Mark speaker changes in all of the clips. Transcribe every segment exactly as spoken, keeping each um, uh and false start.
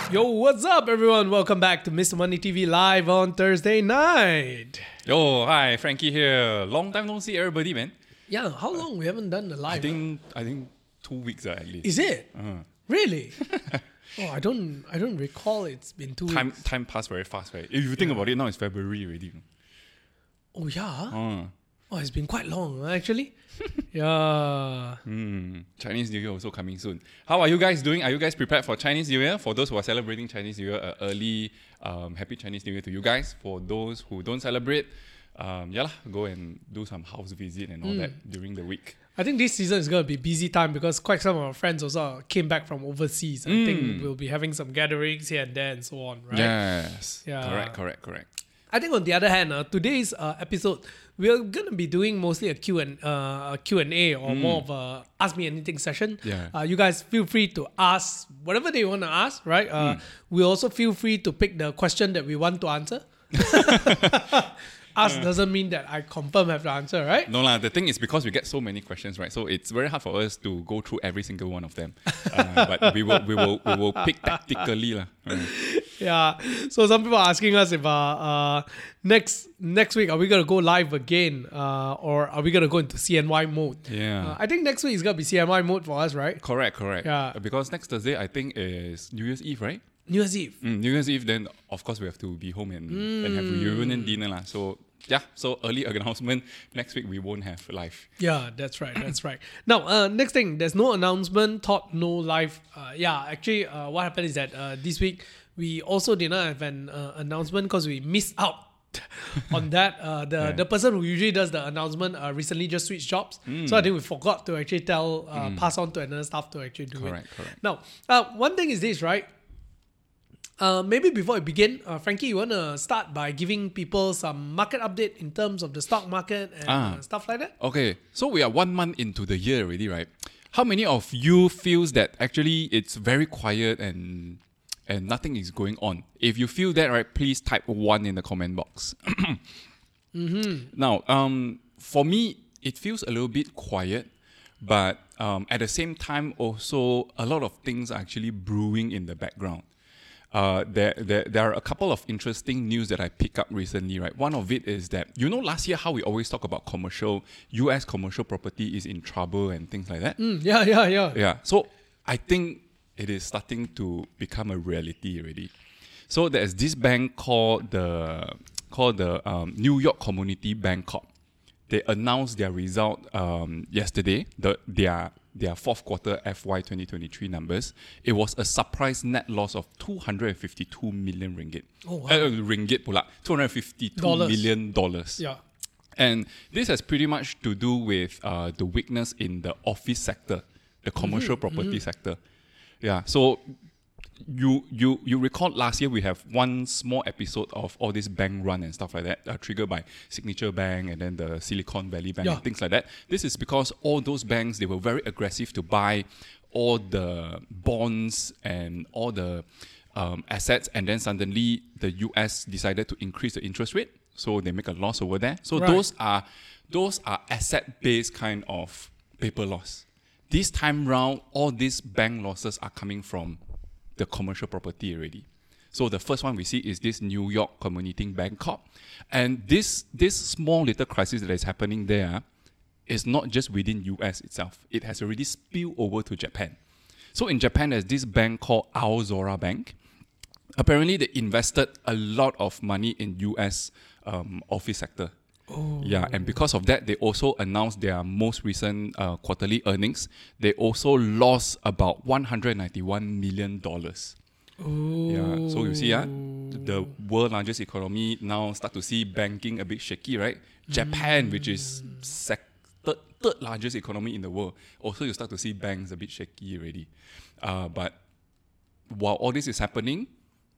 Speaker 1: Yo, what's up, everyone? Welcome back to Mister Money T V live on Thursday night.
Speaker 2: Yo, hi, Frankie here. Long time no see everybody, man.
Speaker 1: Yeah, how long we haven't done the live?
Speaker 2: I think I think two weeks uh, at least.
Speaker 1: Is it
Speaker 2: Uh,
Speaker 1: really? Oh, I don't, I don't recall it's been two
Speaker 2: time
Speaker 1: weeks.
Speaker 2: time passed very fast, right? If you think about it, now it's February already.
Speaker 1: Oh yeah.
Speaker 2: Uh,
Speaker 1: Oh, it's been quite long actually. Yeah.
Speaker 2: hmm. Chinese New Year also coming soon. How are you guys doing? Are you guys prepared for Chinese New Year? For those who are celebrating Chinese New Year, uh, early um, happy Chinese New Year to you guys. For those who don't celebrate, um, yeah, lah, go and do some house visit and all that during the week.
Speaker 1: I think this season is going to be busy time because quite some of our friends also came back from overseas. I think we'll be having some gatherings here and there and so on, right?
Speaker 2: Yes.
Speaker 1: Yeah.
Speaker 2: Correct, correct, correct.
Speaker 1: I think on the other hand, uh, today's uh, episode, we're going to be doing mostly a Q and, uh, a Q and A or more of a Ask Me Anything session.
Speaker 2: Yeah.
Speaker 1: Uh, you guys feel free to ask whatever they want to ask, right? Uh, We also feel free to pick the question that we want to answer. Ask doesn't mean that I confirm have the answer, right?
Speaker 2: No lah, the thing is because we get so many questions, right? So it's very hard for us to go through every single one of them. Uh, but we will we will we will pick tactically lah. Uh,
Speaker 1: Yeah. So some people are asking us if uh, uh next next week are we gonna go live again, uh, or are we gonna go into C N Y mode?
Speaker 2: yeah.
Speaker 1: Uh, I think next week is gonna be C N Y mode for us, right?
Speaker 2: correct, correct.
Speaker 1: Yeah.
Speaker 2: Uh, Because next Thursday I think is New Year's Eve, right?
Speaker 1: New Year's Eve.
Speaker 2: Mm, New Year's Eve, then of course we have to be home and, and have reunion dinner lah. So yeah, so early announcement. Next week we won't have live.
Speaker 1: Yeah, that's right. That's right. Now, uh, next thing, there's no announcement, thought, no live. Uh, yeah, actually, uh, what happened is that uh, this week we also did not have an uh, announcement because we missed out on that. Uh, the
Speaker 2: Yeah.
Speaker 1: the person who usually does the announcement uh, recently just switched jobs, so I think we forgot to actually tell, uh, pass on to another staff to actually do
Speaker 2: Correct,
Speaker 1: it.
Speaker 2: correct.
Speaker 1: Now, uh, one thing is this, right? Uh, maybe before we begin, uh, Frankie, you want to start by giving people some market update in terms of the stock market and
Speaker 2: Ah.
Speaker 1: uh, stuff like that?
Speaker 2: Okay, so we are one month into the year already, right? How many of you feels that actually it's very quiet and and nothing is going on? If you feel that, right, please type one in the comment box. Now, um, for me, it feels a little bit quiet, but um, at the same time, also a lot of things are actually brewing in the background. Uh, there, there, there are a couple of interesting news that I picked up recently, right? One of it is that, you know, last year how we always talk about commercial, U S commercial property is in trouble and things like that.
Speaker 1: Mm, yeah, yeah, yeah.
Speaker 2: Yeah. So I think it is starting to become a reality already. So there's this bank called the called the um, New York Community Bank Corp. They announced their result um, yesterday, the, their their fourth quarter F Y twenty twenty-three numbers. It was a surprise net loss of two hundred fifty-two million ringgit.
Speaker 1: Oh, wow.
Speaker 2: Uh, ringgit pula, two hundred fifty-two
Speaker 1: Dollars.
Speaker 2: million dollars.
Speaker 1: Yeah.
Speaker 2: And this has pretty much to do with uh, the weakness in the office sector, the commercial property sector. Yeah, so you you you recall last year we have one small episode of all this bank run and stuff like that, uh, triggered by Signature Bank and then the Silicon Valley Bank
Speaker 1: Yeah.
Speaker 2: and things like that. This is because all those banks, they were very aggressive to buy all the bonds and all the um, assets, and then suddenly the U S decided to increase the interest rate, so they make a loss over there. So
Speaker 1: Right.
Speaker 2: those are those are asset-based kind of paper loss. This time round, all these bank losses are coming from the commercial property already. So the first one we see is this New York Community Bank Corp. And this this small little crisis that is happening there is not just within U S itself. It has already spilled over to Japan. So in Japan, there's this bank called Aozora Bank. Apparently, they invested a lot of money in U S um, office sector.
Speaker 1: Oh.
Speaker 2: Yeah, and because of that, they also announced their most recent uh, quarterly earnings. They also lost about one hundred ninety-one million dollars.
Speaker 1: Oh.
Speaker 2: Yeah, so you see, yeah, the world largest economy now start to see banking a bit shaky, right? Japan, which is sec- third, third largest economy in the world, also you start to see banks a bit shaky already. Uh, but while all this is happening,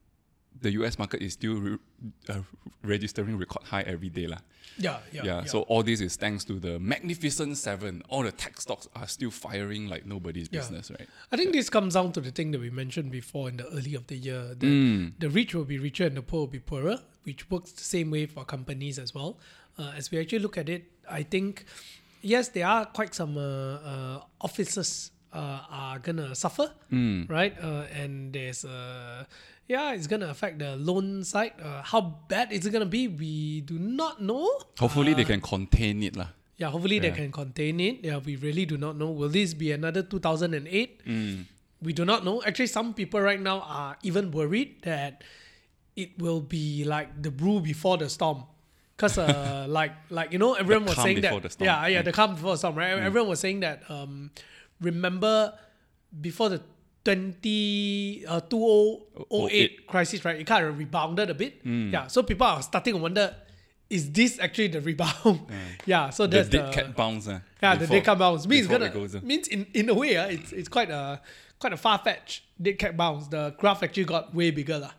Speaker 2: the U S market is still re- uh, registering record high every day lah.
Speaker 1: Yeah, yeah,
Speaker 2: Yeah,
Speaker 1: yeah.
Speaker 2: so all this is thanks to the Magnificent Seven. All the tech stocks are still firing like nobody's
Speaker 1: Yeah.
Speaker 2: business, right?
Speaker 1: I think this comes down to the thing that we mentioned before in the early of the year. That
Speaker 2: Mm.
Speaker 1: the rich will be richer and the poor will be poorer, which works the same way for companies as well. Uh, as we actually look at it, I think, yes, there are quite some uh, uh, offices uh, are gonna suffer,
Speaker 2: Mm.
Speaker 1: right? Uh, and there's uh, yeah, it's gonna affect the loan side. Uh, how bad is it gonna be? We do not know.
Speaker 2: Hopefully
Speaker 1: Uh,
Speaker 2: they can contain it lah.
Speaker 1: Yeah, hopefully they
Speaker 2: Yeah.
Speaker 1: can contain it. Yeah, we really do not know. Will this be another two thousand eight?
Speaker 2: Mm.
Speaker 1: We do not know. Actually, some people right now are even worried that it will be like the brew before the storm. Because, uh, like, like you know, everyone was
Speaker 2: calm
Speaker 1: saying
Speaker 2: before
Speaker 1: that.
Speaker 2: the storm.
Speaker 1: Yeah, yeah,
Speaker 2: Mm.
Speaker 1: the calm before the storm, right? Everyone was saying that. Um, remember, before the twenty uh, two thousand eight crisis, right? It kind of rebounded a bit.
Speaker 2: Mm.
Speaker 1: Yeah, so people are starting to wonder, is this actually the rebound? yeah, so
Speaker 2: The
Speaker 1: that's
Speaker 2: dead
Speaker 1: the
Speaker 2: cat bounce. Uh,
Speaker 1: yeah, the
Speaker 2: before-
Speaker 1: dead cat bounce means
Speaker 2: before
Speaker 1: gonna
Speaker 2: it goes, uh.
Speaker 1: means in, in a way, uh, it's it's quite a quite a far fetched dead cat bounce. The graph actually got way bigger, lah.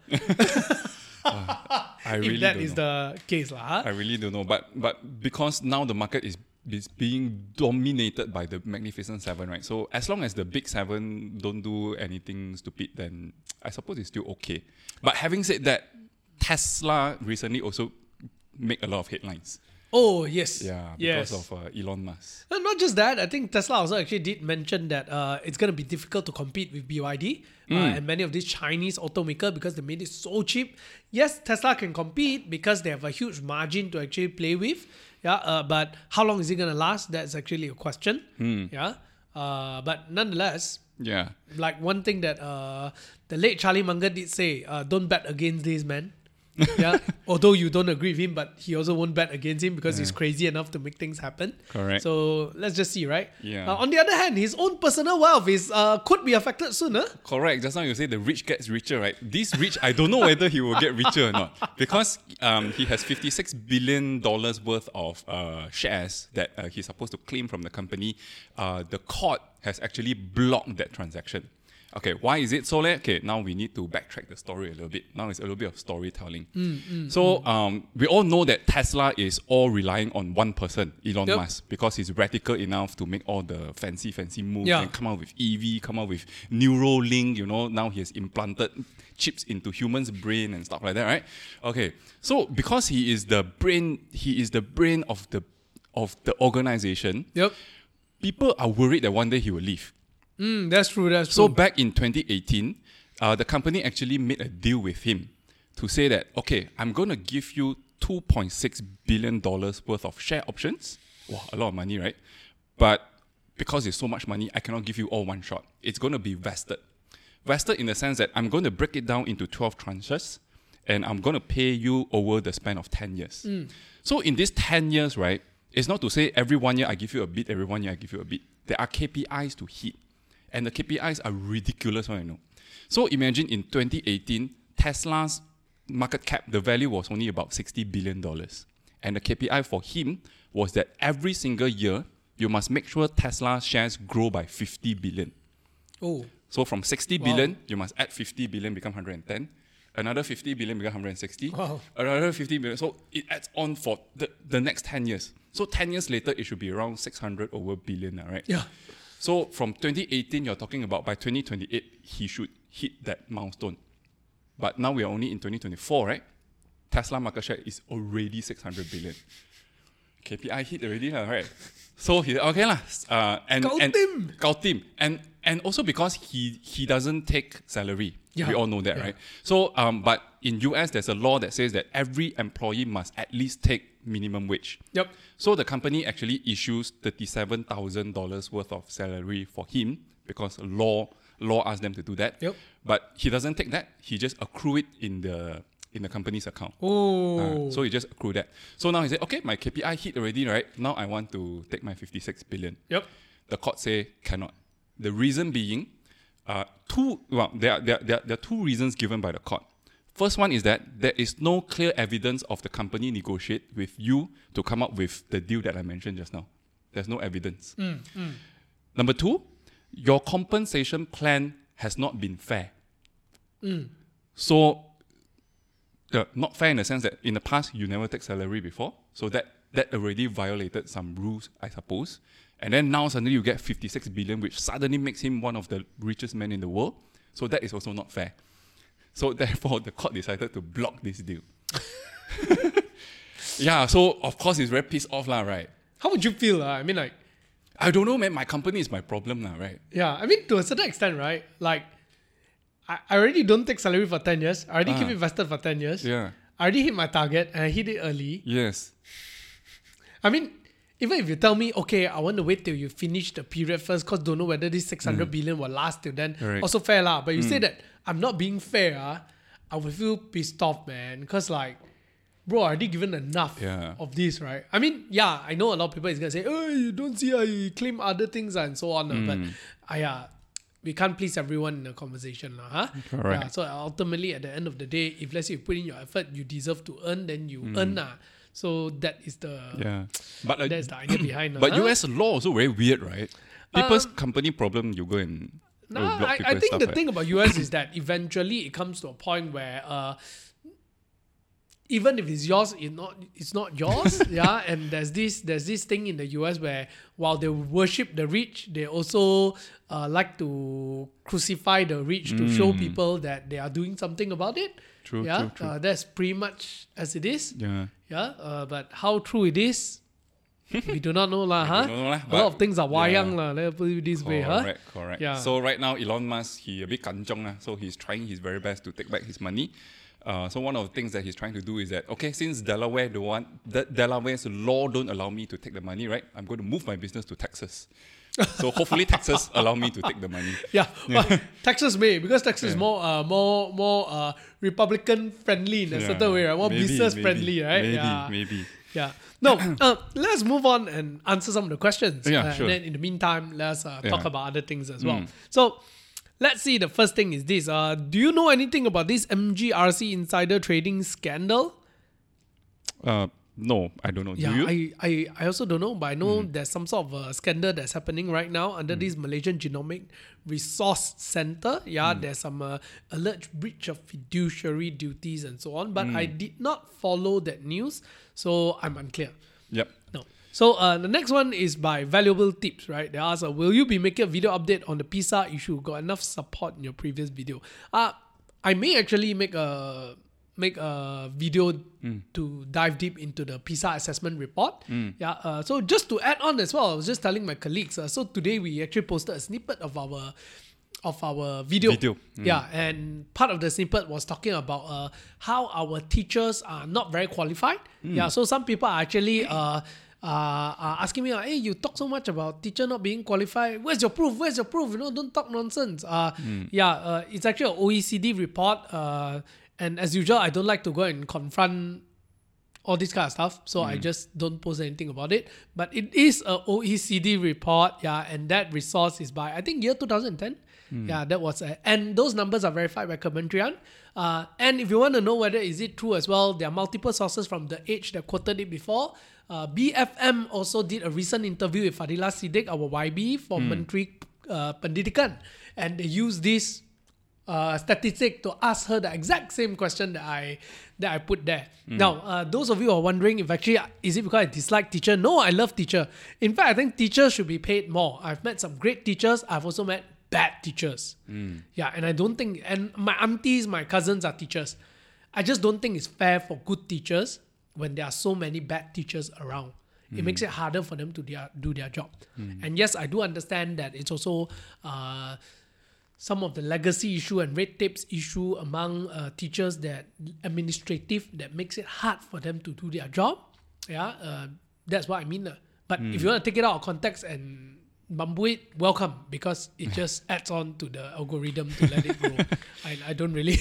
Speaker 2: I
Speaker 1: if
Speaker 2: really
Speaker 1: that
Speaker 2: don't
Speaker 1: is
Speaker 2: know.
Speaker 1: the case, lah. Huh?
Speaker 2: I really don't know, but but because now the market is is being dominated by the Magnificent Seven, right? So as long as the Big Seven don't do anything stupid, then I suppose it's still okay. But having said that, Tesla recently also make a lot of headlines.
Speaker 1: Oh yes,
Speaker 2: Yeah,
Speaker 1: yes.
Speaker 2: because of uh, Elon Musk.
Speaker 1: No, not just that. I think Tesla also actually did mention that uh, it's going to be difficult to compete with B Y D uh,
Speaker 2: Mm.
Speaker 1: and many of these Chinese automakers because they made it so cheap. Yes, Tesla can compete because they have a huge margin to actually play with. Yeah, uh, but how long is it going to last? That's actually a question.
Speaker 2: Mm.
Speaker 1: Yeah, uh, but nonetheless,
Speaker 2: Yeah.
Speaker 1: like one thing that uh, the late Charlie Munger did say, uh, don't bet against this man. Yeah, although you don't agree with him, but he also won't bet against him because he's crazy enough to make things happen.
Speaker 2: Correct.
Speaker 1: So let's just see, right?
Speaker 2: Yeah.
Speaker 1: Uh, on the other hand, his own personal wealth is uh, could be affected sooner.
Speaker 2: Correct. Just now you say the rich gets richer, right? This rich, I don't know whether he will get richer or not because um, he has fifty-six billion dollars worth of uh, shares that uh, he's supposed to claim from the company. Uh, the court has actually blocked that transaction. Okay, why is it so late? Okay, now we need to backtrack the story a little bit. Now it's a little bit of storytelling. Mm, mm, so mm. Um, we all know that Tesla is all relying on one person, Elon
Speaker 1: Yep.
Speaker 2: Musk, because he's radical enough to make all the fancy, fancy moves
Speaker 1: Yeah.
Speaker 2: and come out with E V, come out with Neuralink. You know, now he has implanted chips into humans' brain and stuff like that, right? Okay, so because he is the brain, he is the brain of the of the organization.
Speaker 1: Yep.
Speaker 2: People are worried that one day he will leave.
Speaker 1: Mm, that's true. That's
Speaker 2: So
Speaker 1: true.
Speaker 2: back in twenty eighteen, uh, the company actually made a deal with him to say that, okay, I'm going to give you two point six billion dollars worth of share options. Wow, a lot of money, right? But because it's so much money, I cannot give you all one shot. It's going to be vested. Vested in the sense that I'm going to break it down into twelve tranches and I'm going to pay you over the span of ten years.
Speaker 1: Mm.
Speaker 2: So in these ten years, right, it's not to say every one year I give you a bit, every one year I give you a bit. There are K P Is to hit. And the K P Is are ridiculous, I know. So imagine in twenty eighteen, Tesla's market cap, the value was only about sixty billion dollars. And the K P I for him was that every single year, you must make sure Tesla shares grow by fifty billion.
Speaker 1: Oh,
Speaker 2: So from sixty
Speaker 1: Wow.
Speaker 2: billion, you must add fifty billion, become one hundred ten. Another fifty billion, become one hundred sixty.
Speaker 1: Wow.
Speaker 2: Another fifty billion. So it adds on for the, the next ten years. So ten years later, it should be around six hundred over billion, right?
Speaker 1: yeah.
Speaker 2: So from twenty eighteen, you're talking about by twenty twenty-eight, he should hit that milestone. But now we are only in twenty twenty-four, right? Tesla market share is already six hundred billion. K P I hit already, lah, right? So he okay lah. Uh, and
Speaker 1: Gao
Speaker 2: and
Speaker 1: Tim.
Speaker 2: Gao Tim. And and also because he he doesn't take salary.
Speaker 1: Yeah.
Speaker 2: We all know that,
Speaker 1: Yeah.
Speaker 2: right? So um, but in U S there's a law that says that every employee must at least take minimum wage.
Speaker 1: Yep.
Speaker 2: So the company actually issues thirty-seven thousand dollars worth of salary for him because law law asks them to do that.
Speaker 1: Yep.
Speaker 2: But he doesn't take that. He just accrue it in the in the company's account.
Speaker 1: Oh.
Speaker 2: Uh, so he just accrue that. So now he said, okay, my K P I hit already, right? Now I want to take my fifty-six billion.
Speaker 1: Yep.
Speaker 2: The court say cannot. The reason being, uh, two well, there are, there, are, there, are, there are two reasons given by the court. First one is that there is no clear evidence of the company negotiate with you to come up with the deal that I mentioned just now. There's no evidence.
Speaker 1: Mm, mm.
Speaker 2: Number two, your compensation plan has not been fair.
Speaker 1: Mm.
Speaker 2: So, uh, not fair in the sense that in the past you never take salary before, so that that already violated some rules, I suppose. And then now suddenly you get fifty-six billion, which suddenly makes him one of the richest men in the world. So that is also not fair. So therefore, the court decided to block this deal. Yeah, so of course he's very pissed off, lah, right?
Speaker 1: How would you feel? Uh? I mean, like,
Speaker 2: I don't know, man. My company is my problem now, right?
Speaker 1: Yeah, I mean, to a certain extent, right? Like, I, I already don't take salary for ten years. I already
Speaker 2: Ah.
Speaker 1: keep invested for ten years.
Speaker 2: Yeah.
Speaker 1: I already hit my target and I hit it early.
Speaker 2: Yes.
Speaker 1: I mean, even if you tell me, okay, I want to wait till you finish the period first because don't know whether this six hundred billion will last till then,
Speaker 2: Right.
Speaker 1: also fair lah. But you say that I'm not being fair, ah, I will feel pissed off, man. Because like, bro, I already given enough
Speaker 2: Yeah.
Speaker 1: of this, right? I mean, yeah, I know a lot of people is going to say, oh, you don't see how you claim other things and so on. ah, But uh, yeah, we can't please everyone in a conversation. lah, huh?
Speaker 2: Correct.
Speaker 1: Yeah, so ultimately, at the end of the day, if let's say you put in your effort, you deserve to earn, then you earn. lah. So that is the
Speaker 2: Yeah. But uh,
Speaker 1: that's the idea behind.
Speaker 2: but
Speaker 1: huh?
Speaker 2: U S law also very weird, right? People's
Speaker 1: Um,
Speaker 2: company problem, you go and
Speaker 1: No,
Speaker 2: uh, block
Speaker 1: I,
Speaker 2: people
Speaker 1: I
Speaker 2: and
Speaker 1: think
Speaker 2: stuff
Speaker 1: the
Speaker 2: like-
Speaker 1: thing about U S is that eventually it comes to a point where uh, even if it's yours, it's not it's not yours. yeah, and there's this there's this thing in the U S where while they worship the rich, they also uh, like to crucify the rich to show people that they are doing something about it.
Speaker 2: True,
Speaker 1: yeah,
Speaker 2: true, true.
Speaker 1: Uh, that's pretty much as it is.
Speaker 2: Yeah.
Speaker 1: Yeah, uh, but how true it is, we do not know lah. huh?
Speaker 2: don't know lah,
Speaker 1: A
Speaker 2: but-
Speaker 1: lot of things are wayang
Speaker 2: yeah.
Speaker 1: lah. Let's put it this way, huh?
Speaker 2: Correct, correct.
Speaker 1: Yeah.
Speaker 2: So right now, Elon Musk, he a bit kanchong, lah, so he's trying his very best to take back his money. Uh, so one of the things that he's trying to do is that, okay, since Delaware, the one, the Delaware's law don't allow me to take the money, right? I'm going to move my business to Texas. So hopefully Texas allow me to take the money.
Speaker 1: Yeah, well, Texas may because Texas is more uh, more more uh, Republican friendly in a
Speaker 2: Yeah.
Speaker 1: certain way, right? More
Speaker 2: Maybe,
Speaker 1: business
Speaker 2: maybe,
Speaker 1: friendly, right?
Speaker 2: Maybe,
Speaker 1: yeah,
Speaker 2: maybe.
Speaker 1: yeah. No, uh, let's move on and answer some of the questions.
Speaker 2: Yeah,
Speaker 1: uh,
Speaker 2: sure.
Speaker 1: And then in the meantime, let's uh, talk
Speaker 2: Yeah.
Speaker 1: about other things as well.
Speaker 2: Mm.
Speaker 1: So. Let's see. The first thing is this. Uh, do you know anything about this M G R C insider trading scandal?
Speaker 2: Uh, no, I don't know.
Speaker 1: Yeah,
Speaker 2: Do you?
Speaker 1: I, I, I also don't know, but I know there's some sort of a scandal that's happening right now under this Malaysian Genomic Resource Center. Yeah, there's some uh, alleged breach of fiduciary duties and so on, but I did not follow that news, so I'm unclear.
Speaker 2: Yep.
Speaker 1: No. So uh, the next one is by Valuable Tips, right? They ask, uh, will you be making a video update on the PISA issue? Got enough support in your previous video? Uh, I may actually make a make a video to dive deep into the PISA assessment report. Yeah. Uh, so just to add on as well, I was just telling my colleagues. Uh, so today we actually posted a snippet of our of our video.
Speaker 2: Video. Mm.
Speaker 1: Yeah, and part of the snippet was talking about uh, how our teachers are not very qualified. Yeah. So some people are actually uh, uh, are asking me, hey, you talk so much about teacher not being qualified. Where's your proof? Where's your proof? You know, don't talk nonsense. Uh, Yeah, uh, it's actually an O E C D report. Uh, and as usual, I don't like to go and confront all this kind of stuff. So I just don't post anything about it. But it is a O E C D report. Yeah, and that resource is by, I think, year two thousand ten. Yeah, that was, a, and those numbers are verified by Kementerian. Uh, and if you want to know whether is it true as well, there are multiple sources from The Age that quoted it before. Uh, B F M also did a recent interview with Fadila Siddiq, our Y B for Menteri uh, Pendidikan, and they used this uh, statistic to ask her the exact same question that I that I put there. Now, uh, those of you who are wondering if actually is it because I dislike teacher? No, I love teacher. In fact, I think teachers should be paid more. I've met some great teachers. I've also met bad teachers. Yeah, and I don't think, and my aunties, my cousins are teachers. I just don't think it's fair for good teachers when there are so many bad teachers around. It makes it harder for them to their, do their job. And yes, I do understand that it's also uh, some of the legacy issue and red tapes issue among uh, teachers that administrative that makes it hard for them to do their job. Yeah, uh, that's what I mean. Uh. But if you want to take it out of context and bamboo it, welcome, because it just adds on to the algorithm to let it grow. I, I don't really.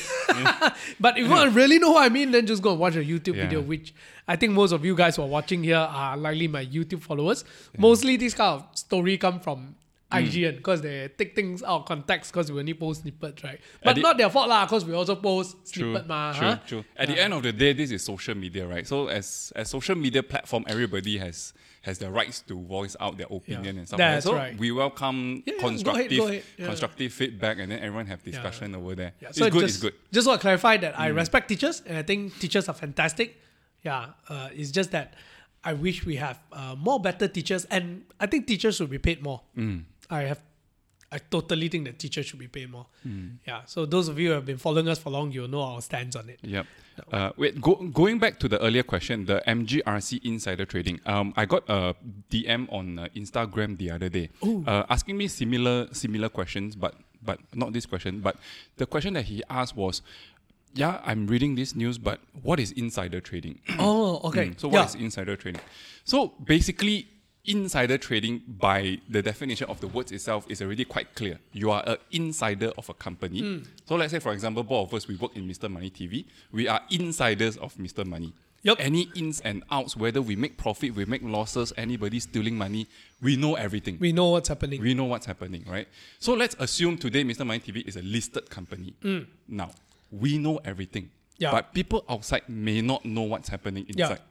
Speaker 1: But if you want to really know what I mean, then just go and watch a YouTube
Speaker 2: Yeah.
Speaker 1: video, which I think most of you guys who are watching here are likely my YouTube followers. Mostly this kind of story come from I G N because they take things out of context because we only post snippets, right? But
Speaker 2: the-
Speaker 1: not their fault lah, because we also post
Speaker 2: True,
Speaker 1: snippet ma.
Speaker 2: true,
Speaker 1: huh?
Speaker 2: true. At the end of the day, this is social media, right? So as as social media platform, everybody has has the rights to voice out their opinion
Speaker 1: Yeah,
Speaker 2: and stuff.
Speaker 1: that's
Speaker 2: like that. So
Speaker 1: right.
Speaker 2: we welcome
Speaker 1: Yeah, yeah, go ahead,
Speaker 2: constructive
Speaker 1: go ahead. Yeah.
Speaker 2: constructive feedback, and then everyone have discussion over there.
Speaker 1: Yeah,
Speaker 2: It's
Speaker 1: so
Speaker 2: good.
Speaker 1: Just,
Speaker 2: It's good.
Speaker 1: Just want to clarify that I respect teachers and I think teachers are fantastic. Yeah, uh, it's just that I wish we have uh, more better teachers, and I think teachers should be paid more. I have, I totally think that teachers should be paid more. Yeah. So those of you who have been following us for long, you'll know our stance on it.
Speaker 2: Yep. Uh, wait, go, going back to the earlier question, the M G R C insider trading. Um, I got a D M on uh, Instagram the other day, uh, asking me similar similar questions, but but not this question. But the question that he asked was, yeah, I'm reading this news, but what is insider trading?
Speaker 1: Oh, okay.
Speaker 2: Mm, so what
Speaker 1: yeah.
Speaker 2: is insider trading? So basically, insider trading, by the definition of the words itself, is already quite clear. You are an insider of a company.
Speaker 1: Mm.
Speaker 2: So let's say, for example, both of us, we work in Mister Money T V. We are insiders of Mister Money.
Speaker 1: Yep.
Speaker 2: Any ins and outs, whether we make profit, we make losses, anybody stealing money, we know everything.
Speaker 1: We know what's happening.
Speaker 2: We know what's happening, right? So let's assume today Mister Money T V is a listed company.
Speaker 1: Mm.
Speaker 2: Now, we know everything.
Speaker 1: Yeah.
Speaker 2: But people outside may not know what's happening
Speaker 1: Yeah.
Speaker 2: inside.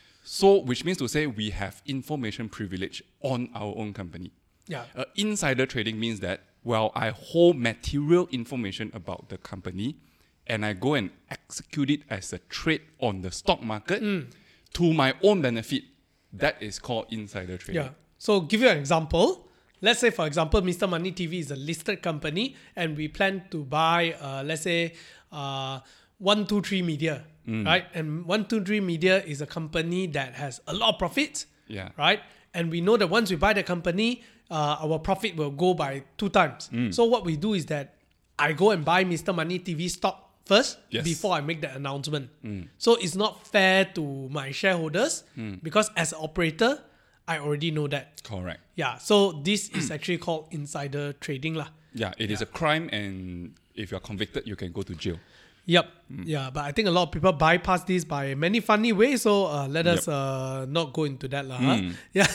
Speaker 2: So, which means to say we have information privilege on our own company.
Speaker 1: Yeah.
Speaker 2: Uh, insider trading means that, well, I hold material information about the company and I go and execute it as a trade on the stock market to my own benefit. That is called insider trading.
Speaker 1: Yeah. So give you an example. Let's say, for example, Mister Money T V is a listed company and we plan to buy, uh, let's say, uh, one two three Media, right? And one two three Media is a company that has a lot of profits,
Speaker 2: Yeah.
Speaker 1: right? And we know that once we buy the company, uh, our profit will go by two times. So what we do is that I go and buy Mister Money T V stock first
Speaker 2: Yes.
Speaker 1: before I make the announcement. So it's not fair to my shareholders because as an operator, I already know that.
Speaker 2: Correct.
Speaker 1: Yeah, so this is actually called insider trading lah.
Speaker 2: Yeah, it is a crime, and if you're convicted, you can go to jail.
Speaker 1: Yep. Yeah, but I think a lot of people bypass this by many funny ways. So uh, let us uh, not go into that lah. Huh? Yeah,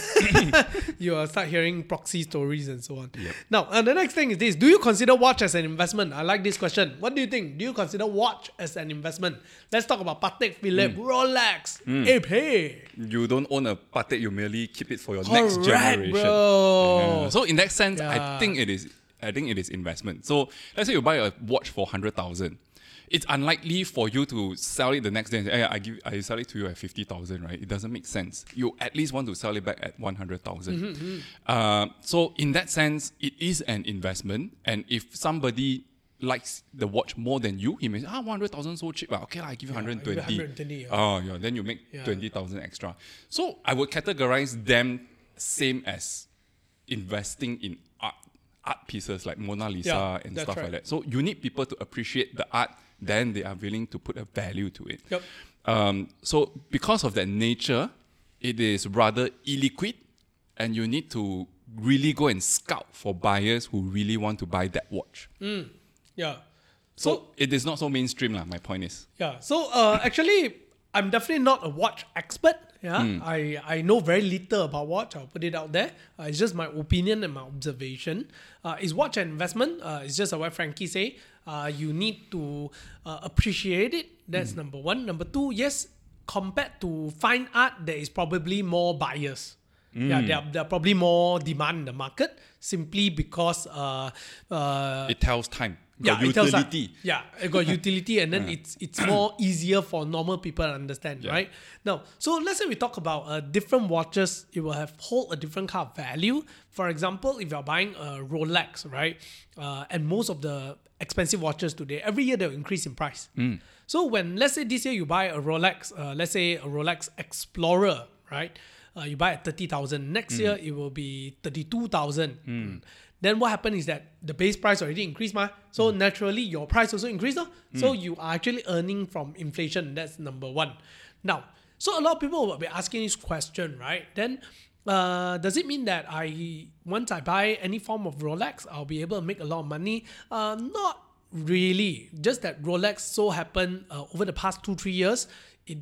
Speaker 1: you uh, start hearing proxy stories and so on.
Speaker 2: Yep.
Speaker 1: Now, uh, the next thing is this: do you consider watch as an investment? I like this question. What do you think? Do you consider watch as an investment? Let's talk about Patek Philippe, Rolex, Ape Hey.
Speaker 2: You don't own a Patek, you merely keep it for your next
Speaker 1: Correct,
Speaker 2: generation.
Speaker 1: bro.
Speaker 2: Yeah. So in that sense,
Speaker 1: Yeah.
Speaker 2: I think it is. I think it is investment. So let's say you buy a watch for hundred thousand. It's unlikely for you to sell it the next day and say, hey, I give, I sell it to you at fifty thousand, right? It doesn't make sense. You at least want to sell it back at one hundred thousand. Mm-hmm. Uh, so in that sense, it is an investment. And if somebody likes the watch more than you, he may say, ah, one hundred thousand so cheap. Well, okay, I give you one hundred twenty.
Speaker 1: one hundred twenty, yeah.
Speaker 2: Oh, yeah. Then you make
Speaker 1: Yeah.
Speaker 2: twenty thousand extra. So I would categorize them same as investing in art, art pieces like Mona Lisa
Speaker 1: Yeah,
Speaker 2: and
Speaker 1: that's
Speaker 2: stuff
Speaker 1: right.
Speaker 2: like that. So you need people to appreciate the art, then they are willing to put a value to it.
Speaker 1: Yep.
Speaker 2: Um, so because of that nature, it is rather illiquid, and you need to really go and scout for buyers who really want to buy that watch.
Speaker 1: Yeah.
Speaker 2: So,
Speaker 1: So
Speaker 2: it is not so mainstream, lah. My point is.
Speaker 1: yeah. So uh, actually, I'm definitely not a watch expert. Yeah. I, I know very little about watch. I'll put it out there. Uh, it's just my opinion and my observation. Uh, is watch an investment? Uh, it's just what Frankie say. Uh, you need to uh, appreciate it. That's number one. Number two, yes, compared to fine art, there is probably more buyers. Yeah, there are, there are probably more demand in the market simply because uh, uh,
Speaker 2: It tells time.
Speaker 1: yeah,
Speaker 2: Got
Speaker 1: it tells us-
Speaker 2: utility.
Speaker 1: yeah, it got utility, and then it's it's more easier for normal people to understand,
Speaker 2: Yeah.
Speaker 1: right? Now, so let's say we talk about uh, different watches, it will have hold a different kind of value. For example, if you're buying a Rolex, right, uh, and most of the expensive watches today, every year they'll increase in price. So when let's say this year you buy a Rolex, uh, let's say a Rolex Explorer, right? Uh, you buy at thirty thousand. Next year it will be thirty-two thousand. Then what happens is that the base price already increased, ma. So naturally your price also increased, no? So you are actually earning from inflation. That's number one. Now, so a lot of people will be asking this question, right? Then uh, does it mean that I once I buy any form of Rolex, I'll be able to make a lot of money? Uh, not really. Just that Rolex so happened uh, over the past two, three years, it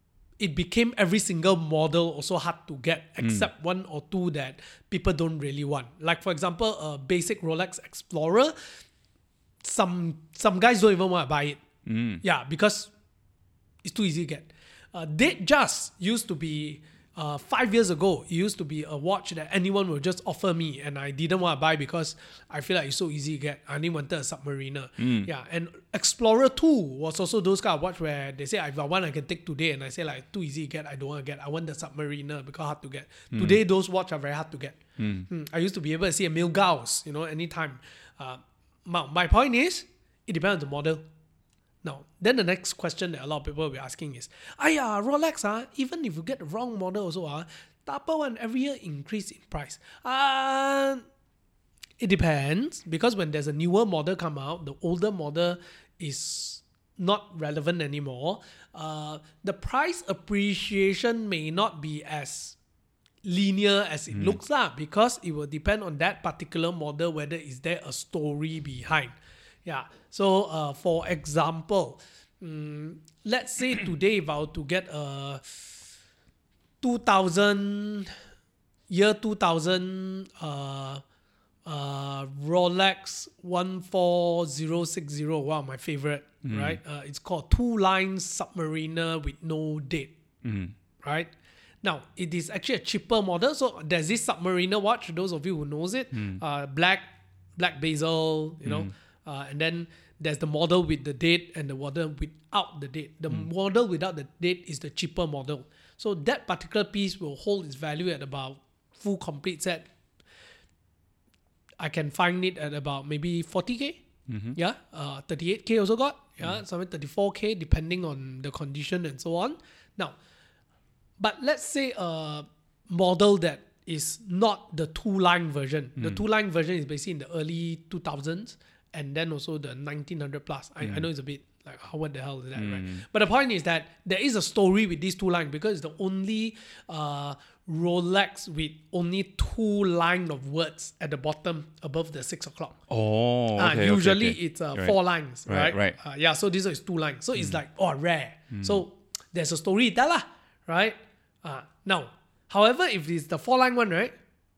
Speaker 1: it became every single model also hard to get except one or two that people don't really want. Like for example, a basic Rolex Explorer, some some guys don't even want to buy it. Yeah, because it's too easy to get. Uh, Datejust used to be Uh, five years ago, it used to be a watch that anyone would just offer me, and I didn't want to buy because I feel like it's so easy to get. I only wanted a Submariner. Yeah, and Explorer two was also those kind of watch where they say if I want, I can take today, and I say like too easy to get. I don't want to get. I want the Submariner because hard to get. Today, those watch are very hard to get. Mm. I used to be able to see a Milgauss, you know, anytime. Uh, my, my point is, it depends on the model. Now, then the next question that a lot of people will be asking is, Aya, Rolex, ah, even if you get the wrong model also, ah, the upper one every year increase in price. Uh, it depends, because when there's a newer model come out, the older model is not relevant anymore. Uh, the price appreciation may not be as linear as it mm. looks lah, because it will depend on that particular model, whether is there a story behind. Yeah. So, uh, for example, um, let's say today if I were to get a two thousand year two thousand uh, uh, Rolex one four zero six zero, one of my favorite, mm. right? Uh, it's called Two Lines Submariner with no date, mm. right? Now, it is actually a cheaper model. So there's this Submariner watch, those of you who knows it, mm. uh, black, black bezel, you know, mm. Uh, and then there's the model with the date and the model without the date. The mm. model without the date is the cheaper model. So that particular piece will hold its value at about full complete set. I can find it at about maybe forty K. Mm-hmm. Yeah. Uh, thirty-eight K also got. Yeah. Mm. Somewhere thirty-four K depending on the condition and so on. Now, but let's say a model that is not the two-line version. Mm. The two-line version is basically in the early two thousands. And then also the nineteen hundred plus. I, mm. I know it's a bit like, oh, what the hell is that, mm. right? But the point is that there is a story with these two lines, because it's the only uh, Rolex with only two lines of words at the bottom above the six o'clock.
Speaker 2: Oh, okay,
Speaker 1: uh, Usually
Speaker 2: okay, okay.
Speaker 1: it's uh,
Speaker 2: right.
Speaker 1: four lines, right?
Speaker 2: Right, right.
Speaker 1: Uh, yeah, so this is two lines. So mm. it's like, oh, rare.
Speaker 2: Mm.
Speaker 1: So there's a story there, lah, right? Uh, now, however, if it's the four line one, right?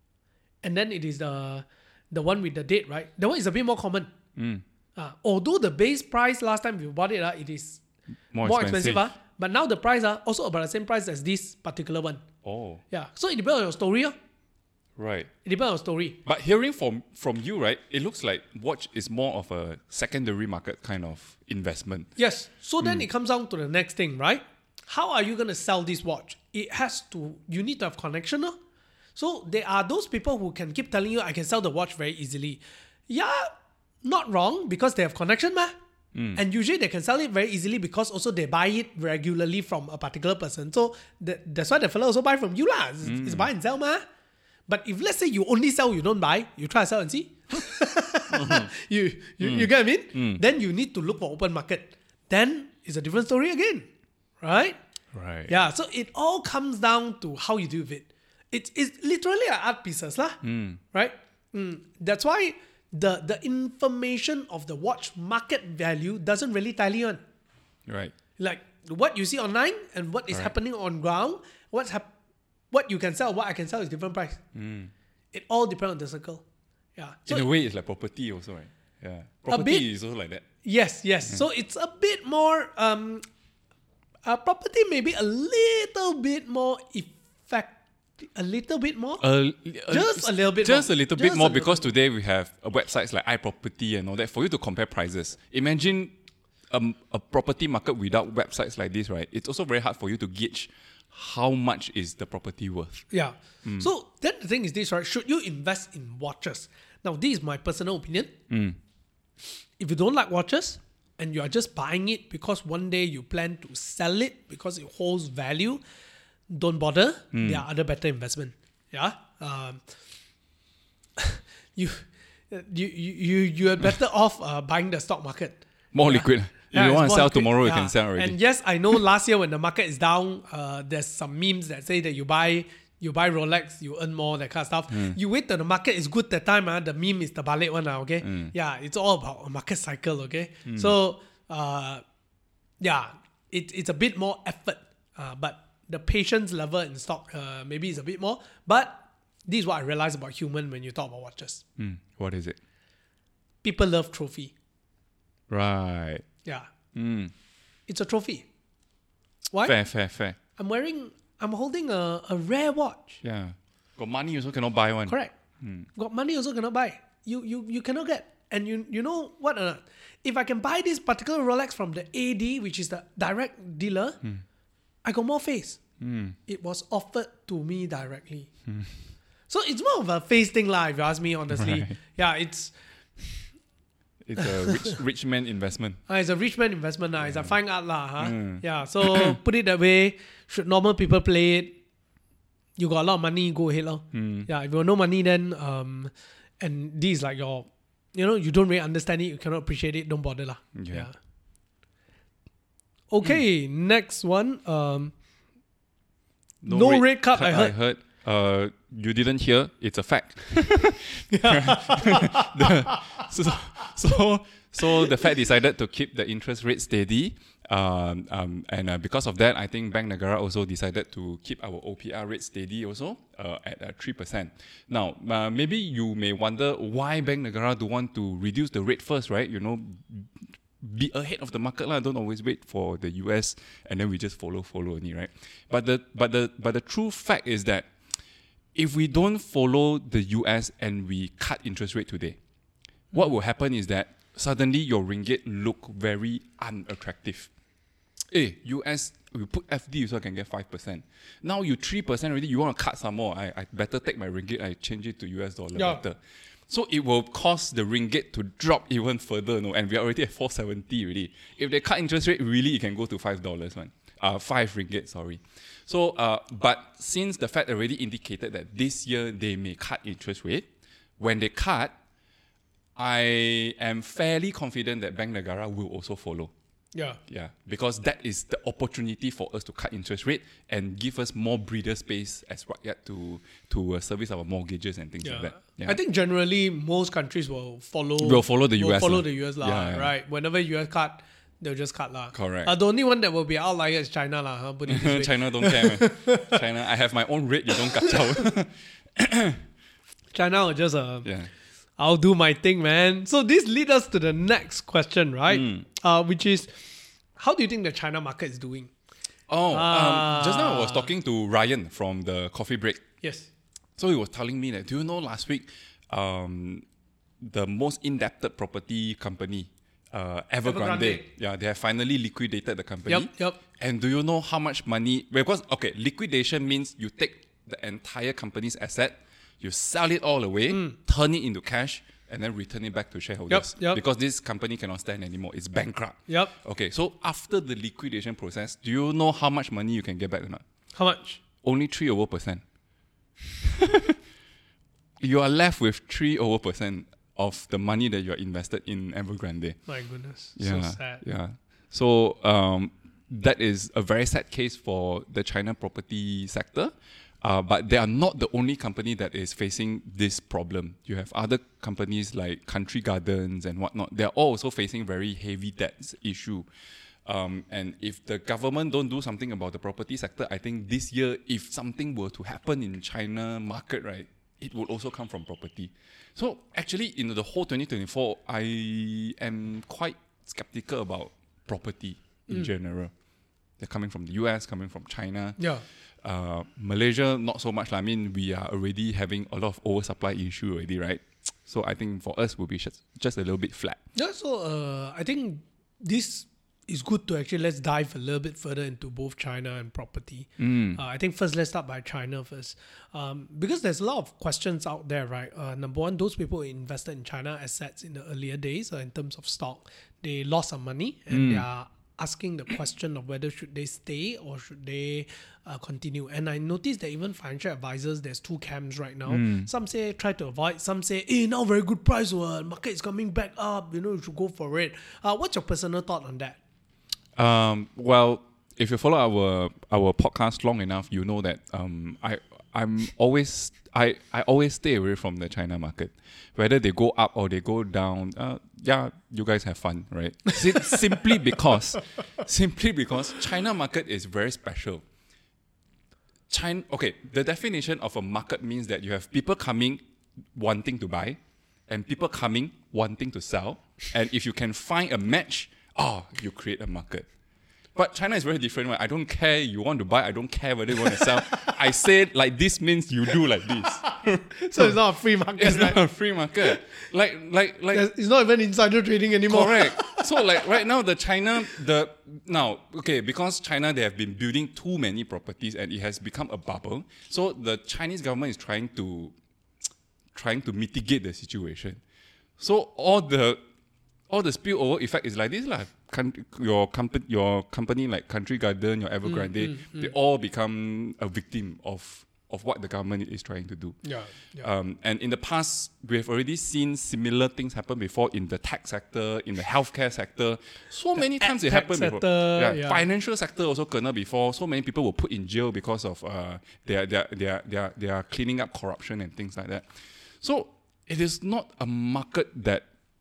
Speaker 1: And then it is the the one with the date, right? The one is a bit more common. Mm. Uh, although the base price last time you bought it, uh, it is
Speaker 2: more,
Speaker 1: more
Speaker 2: expensive,
Speaker 1: expensive uh, but now the price are uh, also about the same price as this particular one.
Speaker 2: Oh.
Speaker 1: Yeah. So it depends on your story. Uh.
Speaker 2: Right.
Speaker 1: It depends on your story.
Speaker 2: But hearing from, from you, right, it looks like watch is more of a secondary market kind of investment.
Speaker 1: Yes. So then mm. it comes down to the next thing, right? How are you going to sell this watch? It has to, you need to have connection. Uh. So there are those people who can keep telling you, I can sell the watch very easily. Yeah. Not wrong, because they have connection, ma. Mm. And usually they can sell it very easily because also they buy it regularly from a particular person. So the, that's why the fellow also buy from you, lah. It's, mm. it's buy and sell, ma. But if let's say you only sell, you don't buy, you try to sell and see. mm-hmm. You you, mm. you get what I mean? Mm. Then you need to look for open market. Then it's a different story again, right?
Speaker 2: Right.
Speaker 1: Yeah. So it all comes down to how you do with it. It's it's literally an art pieces, lah. Mm. Right? Mm. That's why. The the information of the watch market value doesn't really tally on.
Speaker 2: Right.
Speaker 1: Like what you see online and what is right. happening on ground, what's hap- what you can sell, what I can sell is different price. Mm. It all depends on the circle. Yeah. So
Speaker 2: in a way, it's like property also, right? Yeah. Property bit, is also like that.
Speaker 1: Yes, yes. Yeah. So it's a bit more, um, uh, property maybe a little bit more effective. A little bit more?
Speaker 2: Uh,
Speaker 1: just a little bit
Speaker 2: just
Speaker 1: more.
Speaker 2: a little
Speaker 1: just
Speaker 2: bit more
Speaker 1: little
Speaker 2: because
Speaker 1: bit.
Speaker 2: Today we have uh, websites like iProperty and all that for you to compare prices. Imagine um, a property market without websites like this, right? It's also very hard for you to gauge how much is the property worth.
Speaker 1: Yeah. Mm. So then the thing is this, right? Should you invest in watches? Now, this is my personal opinion. Mm. If you don't like watches and you are just buying it because one day you plan to sell it because it holds value, don't bother. Mm. There are other better investment. Yeah. Um, you, you, you, you are better off uh, buying the stock market.
Speaker 2: More
Speaker 1: yeah.
Speaker 2: liquid. If
Speaker 1: yeah,
Speaker 2: you want to sell
Speaker 1: liquid.
Speaker 2: tomorrow,
Speaker 1: yeah.
Speaker 2: you can sell already.
Speaker 1: And yes, I know last year when the market is down, uh, there's some memes that say that you buy you buy Rolex, you earn more, that kind of stuff. Mm. You wait till the market is good that time. Uh, the meme is the balik one, uh, okay? Mm. Yeah, it's all about a market cycle, okay? Mm. So, uh, yeah, it, it's a bit more effort. Uh, but the patience level in stock uh, maybe is a bit more. But this is what I realized about human when you talk about watches.
Speaker 2: Mm. What is it?
Speaker 1: People love trophy.
Speaker 2: Right.
Speaker 1: Yeah.
Speaker 2: Mm.
Speaker 1: It's a trophy. Why?
Speaker 2: Fair, fair, fair.
Speaker 1: I'm wearing I'm holding a, a rare watch.
Speaker 2: Yeah. Got money also cannot buy one.
Speaker 1: Correct. Got money also cannot buy. You you you cannot get. And you you know what? Uh, if I can buy this particular Rolex from the A D, which is the direct dealer, I got more face. It was offered to me directly. So it's more of a face thing lah, if you ask me honestly.
Speaker 2: Right.
Speaker 1: Yeah, it's
Speaker 2: It's a rich, rich man investment.
Speaker 1: uh, it's a rich man investment lah. It's a fine art lah. Huh? Yeah. So put it that way. Should normal people play it? You got a lot of money, go ahead lor. Yeah. If you have no money, then um, and this is like your, you know, you don't really understand it, you cannot appreciate it. Don't bother lah.
Speaker 2: Yeah.
Speaker 1: Yeah. Okay, next one. Um, no rate cut, I heard.
Speaker 2: I heard. Uh, you didn't hear. It's a fact. the, so, so, so the Fed decided to keep the interest rate steady. Um, um, and uh, because of that, I think Bank Negara also decided to keep our O P R rate steady also uh, at uh, three percent. Now, uh, maybe you may wonder why Bank Negara do want to reduce the rate first, right? You know, be ahead of the market lah. Don't always wait for the U S and then we just follow, follow only, right? But the but the but the true fact is that if we don't follow the U S and we cut interest rate today, what will happen is that suddenly your ringgit look very unattractive. Hey, U S, we put F D so I can get five percent. Now you three percent already, you want to cut some more. I, I better take my ringgit, I change it to U S dollar
Speaker 1: Yeah.
Speaker 2: better. So it will cause the ringgit to drop even further, no? And we are already at four seventy already. If they cut interest rate, really it can go to five dollars, man. Uh, five ringgit, sorry. So, uh, but since the Fed already indicated that this year they may cut interest rate, when they cut, I am fairly confident that Bank Negara will also follow.
Speaker 1: Yeah.
Speaker 2: Yeah, because that is the opportunity for us to cut interest rate and give us more breather space as well yet to to uh, service our mortgages and things
Speaker 1: Yeah.
Speaker 2: like that. Yeah.
Speaker 1: I think generally most countries will follow
Speaker 2: Will follow the U S
Speaker 1: will follow
Speaker 2: lah.
Speaker 1: the U S lah,
Speaker 2: Yeah, yeah.
Speaker 1: right? Whenever U S cut, they'll just cut lah.
Speaker 2: Correct.
Speaker 1: Uh, the only one that will be outlier is China lah. Huh? Put it this way.
Speaker 2: China don't care, man. China, I have my own rate, you don't kacau.
Speaker 1: China will just uh,
Speaker 2: Yeah.
Speaker 1: I'll do my thing, man. So this leads us to the next question, right?
Speaker 2: Mm.
Speaker 1: Uh, which is, how do you think the China market is doing?
Speaker 2: Oh,
Speaker 1: Ah.
Speaker 2: um, just now I was talking to Ryan from the coffee break.
Speaker 1: Yes.
Speaker 2: So he was telling me that, do you know last week, um, the most indebted property company, uh, Evergrande,
Speaker 1: Evergrande.
Speaker 2: yeah, they have finally liquidated the company.
Speaker 1: Yep, yep.
Speaker 2: And do you know how much money? Because, okay, liquidation means you take the entire company's asset, you sell it all away, turn it into cash, and then return it back to shareholders.
Speaker 1: Yep, yep.
Speaker 2: Because this company cannot stand anymore. It's bankrupt.
Speaker 1: Yep.
Speaker 2: Okay, so after the liquidation process, do you know how much money you can get back or not?
Speaker 1: How much?
Speaker 2: Only three over percent. You are left with three over percent of the money that you are invested in Evergrande.
Speaker 1: My goodness.
Speaker 2: Yeah,
Speaker 1: So sad.
Speaker 2: yeah. So um, that is a very sad case for the China property sector. Uh, but they are not the only company that is facing this problem. You have other companies like Country Gardens and whatnot. They are all also facing very heavy debts issue. Um, and if the government don't do something about the property sector, I think this year, if something were to happen in China market, right, it will also come from property. So actually, in the whole twenty twenty-four, I am quite skeptical about property in general. They're coming from the U S, coming from China.
Speaker 1: Yeah.
Speaker 2: Uh, Malaysia, not so much. I mean, we are already having a lot of oversupply issue already, right? So I think for us, will be just, just a little bit flat.
Speaker 1: Yeah, so uh, I think this is good to actually let's dive a little bit further into both China and property.
Speaker 2: Mm.
Speaker 1: Uh, I think first let's start by China first, um, because there's a lot of questions out there, right? Uh, number one, those people who invested in China assets in the earlier days, uh, in terms of stock, they lost some money and
Speaker 2: Mm.
Speaker 1: they are asking the question of whether should they stay or should they uh, continue. And I noticed that even financial advisors, there's two camps right now.
Speaker 2: Mm.
Speaker 1: Some say try to avoid. Some say, hey, now very good price. Uh, market is coming back up. You know, you should go for it. Uh, what's your personal thought on that?
Speaker 2: Um, well, if you follow our our podcast long enough, you know that um, I I'm always I, I always stay away from the China market, whether they go up or they go down. Uh, yeah, you guys have fun, right? Sim- simply because, simply because China market is very special. China, okay, the definition of a market means that you have people coming wanting to buy, and people coming wanting to sell, and if you can find a match, oh, you create a market. But China is very different. Right? I don't care you want to buy. I don't care whether you want to sell. I said like this means you do like this.
Speaker 1: So it's not a free market.
Speaker 2: It's
Speaker 1: right?
Speaker 2: not a free market. Like like like.
Speaker 1: There's- It's not even insider trading anymore.
Speaker 2: Correct. So like right now the China the now okay because China they have been building too many properties and it has become a bubble. So the Chinese government is trying to trying to mitigate the situation. So all the all the spillover effect is like this lah. Con- your company your company like Country Garden, your Evergrande,
Speaker 1: Mm, mm,
Speaker 2: they all become a victim of of what the government is trying to do.
Speaker 1: Yeah. yeah.
Speaker 2: Um, and in the past, we have already seen similar things happen before in the tech sector, in the healthcare sector. So many times it
Speaker 1: tech
Speaker 2: happened before.
Speaker 1: sector,
Speaker 2: Yeah,
Speaker 1: yeah.
Speaker 2: Financial sector also kena before. So many people were put in jail because of uh, their, their, their, their, their cleaning up corruption and things like that. So it is not a market that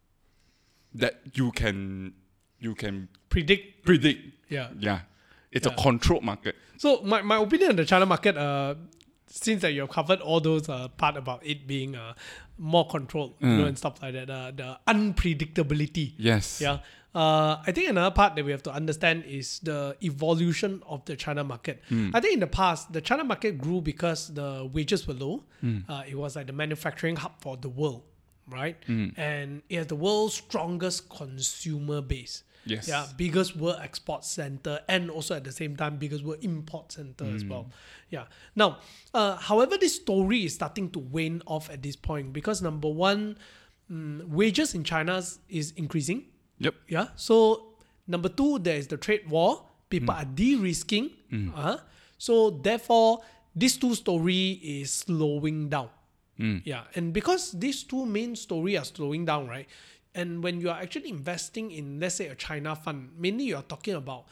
Speaker 2: that you can you can
Speaker 1: Predict.
Speaker 2: predict.
Speaker 1: Yeah.
Speaker 2: Yeah, it's
Speaker 1: Yeah.
Speaker 2: a controlled market.
Speaker 1: So my, my opinion on the China market, uh, since that you've covered all those uh, part about it being uh, more controlled, you know, and stuff like that, uh, the unpredictability.
Speaker 2: Yes.
Speaker 1: Yeah. Uh, I think another part that we have to understand is the evolution of the China market. I think in the past, the China market grew because the wages were low. Uh, it was like the manufacturing hub for the world, right? And it has the world's strongest consumer base.
Speaker 2: Yes.
Speaker 1: Yeah, biggest world export center and also at the same time biggest world import center as well. Yeah. Now, uh, however, this story is starting to wane off at this point because number one, mm, wages in China is increasing.
Speaker 2: Yep.
Speaker 1: Yeah. So number two, there is the trade war. People are de-risking. Uh, so therefore, this two story is slowing down. Yeah. And because these two main story are slowing down, right? And when you are actually investing in, let's say, a China fund, mainly you are talking about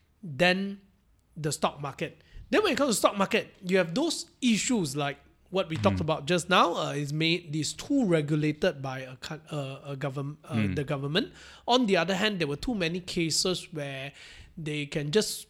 Speaker 1: then the stock market. Then when it comes to stock market, you have those issues like what we talked about just now. Uh, is made these too regulated by a, co- uh, a government, uh, the government. On the other hand, there were too many cases where they can just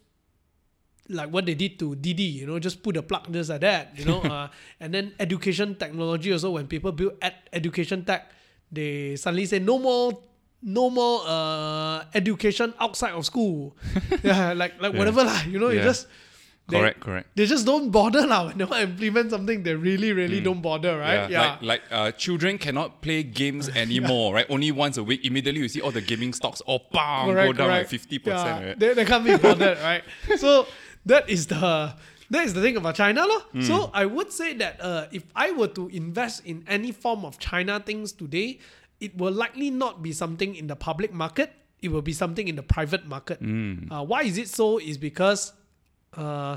Speaker 1: like what they did to Didi, you know, just put a plug just like that, you know. uh, and then education technology also, when people build ed- education tech, they suddenly say no more, no more uh, education outside of school. yeah, like like
Speaker 2: Yeah.
Speaker 1: whatever lah, you know. You
Speaker 2: Yeah.
Speaker 1: just they,
Speaker 2: Correct, correct.
Speaker 1: They just don't bother lah when they want to implement something. They really, really don't bother, right?
Speaker 2: Yeah, like, like uh, children cannot play games anymore, right? Only once a week. Immediately you see all the gaming stocks all bam,
Speaker 1: Correct,
Speaker 2: go down
Speaker 1: correct.
Speaker 2: like fifty percent.
Speaker 1: Yeah,
Speaker 2: Right?
Speaker 1: they, they can't be bothered, right? So that is the that is the thing about China, lor. So I would say that uh, if I were to invest in any form of China things today, it will likely not be something in the public market. It will be something in the private market. Uh, why is it so? Is because uh,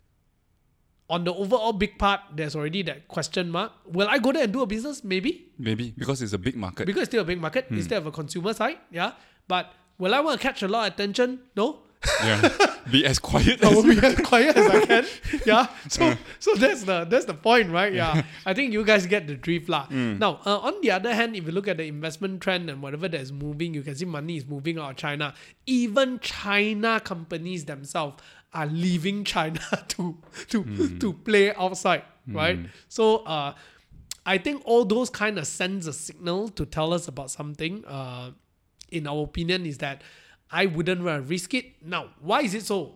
Speaker 1: on the overall big part, there's already that question mark. Will I go there and do a business? Maybe.
Speaker 2: Maybe because it's a big market.
Speaker 1: Because it's still a big market. It's still have a consumer side. Yeah. But will I want to catch a lot of attention? No.
Speaker 2: yeah, be as quiet
Speaker 1: I
Speaker 2: as
Speaker 1: will be as quiet as I can. Yeah. So so that's the that's the point, right? Yeah. I think you guys get the drift lah. Now, uh, on the other hand, if you look at the investment trend and whatever that is moving, you can see money is moving out of China. Even China companies themselves are leaving China to to to play outside, right? So uh, I think all those kind of sends a signal to tell us about something. Uh, in our opinion, is that I wouldn't want to risk it. Now, why is it so?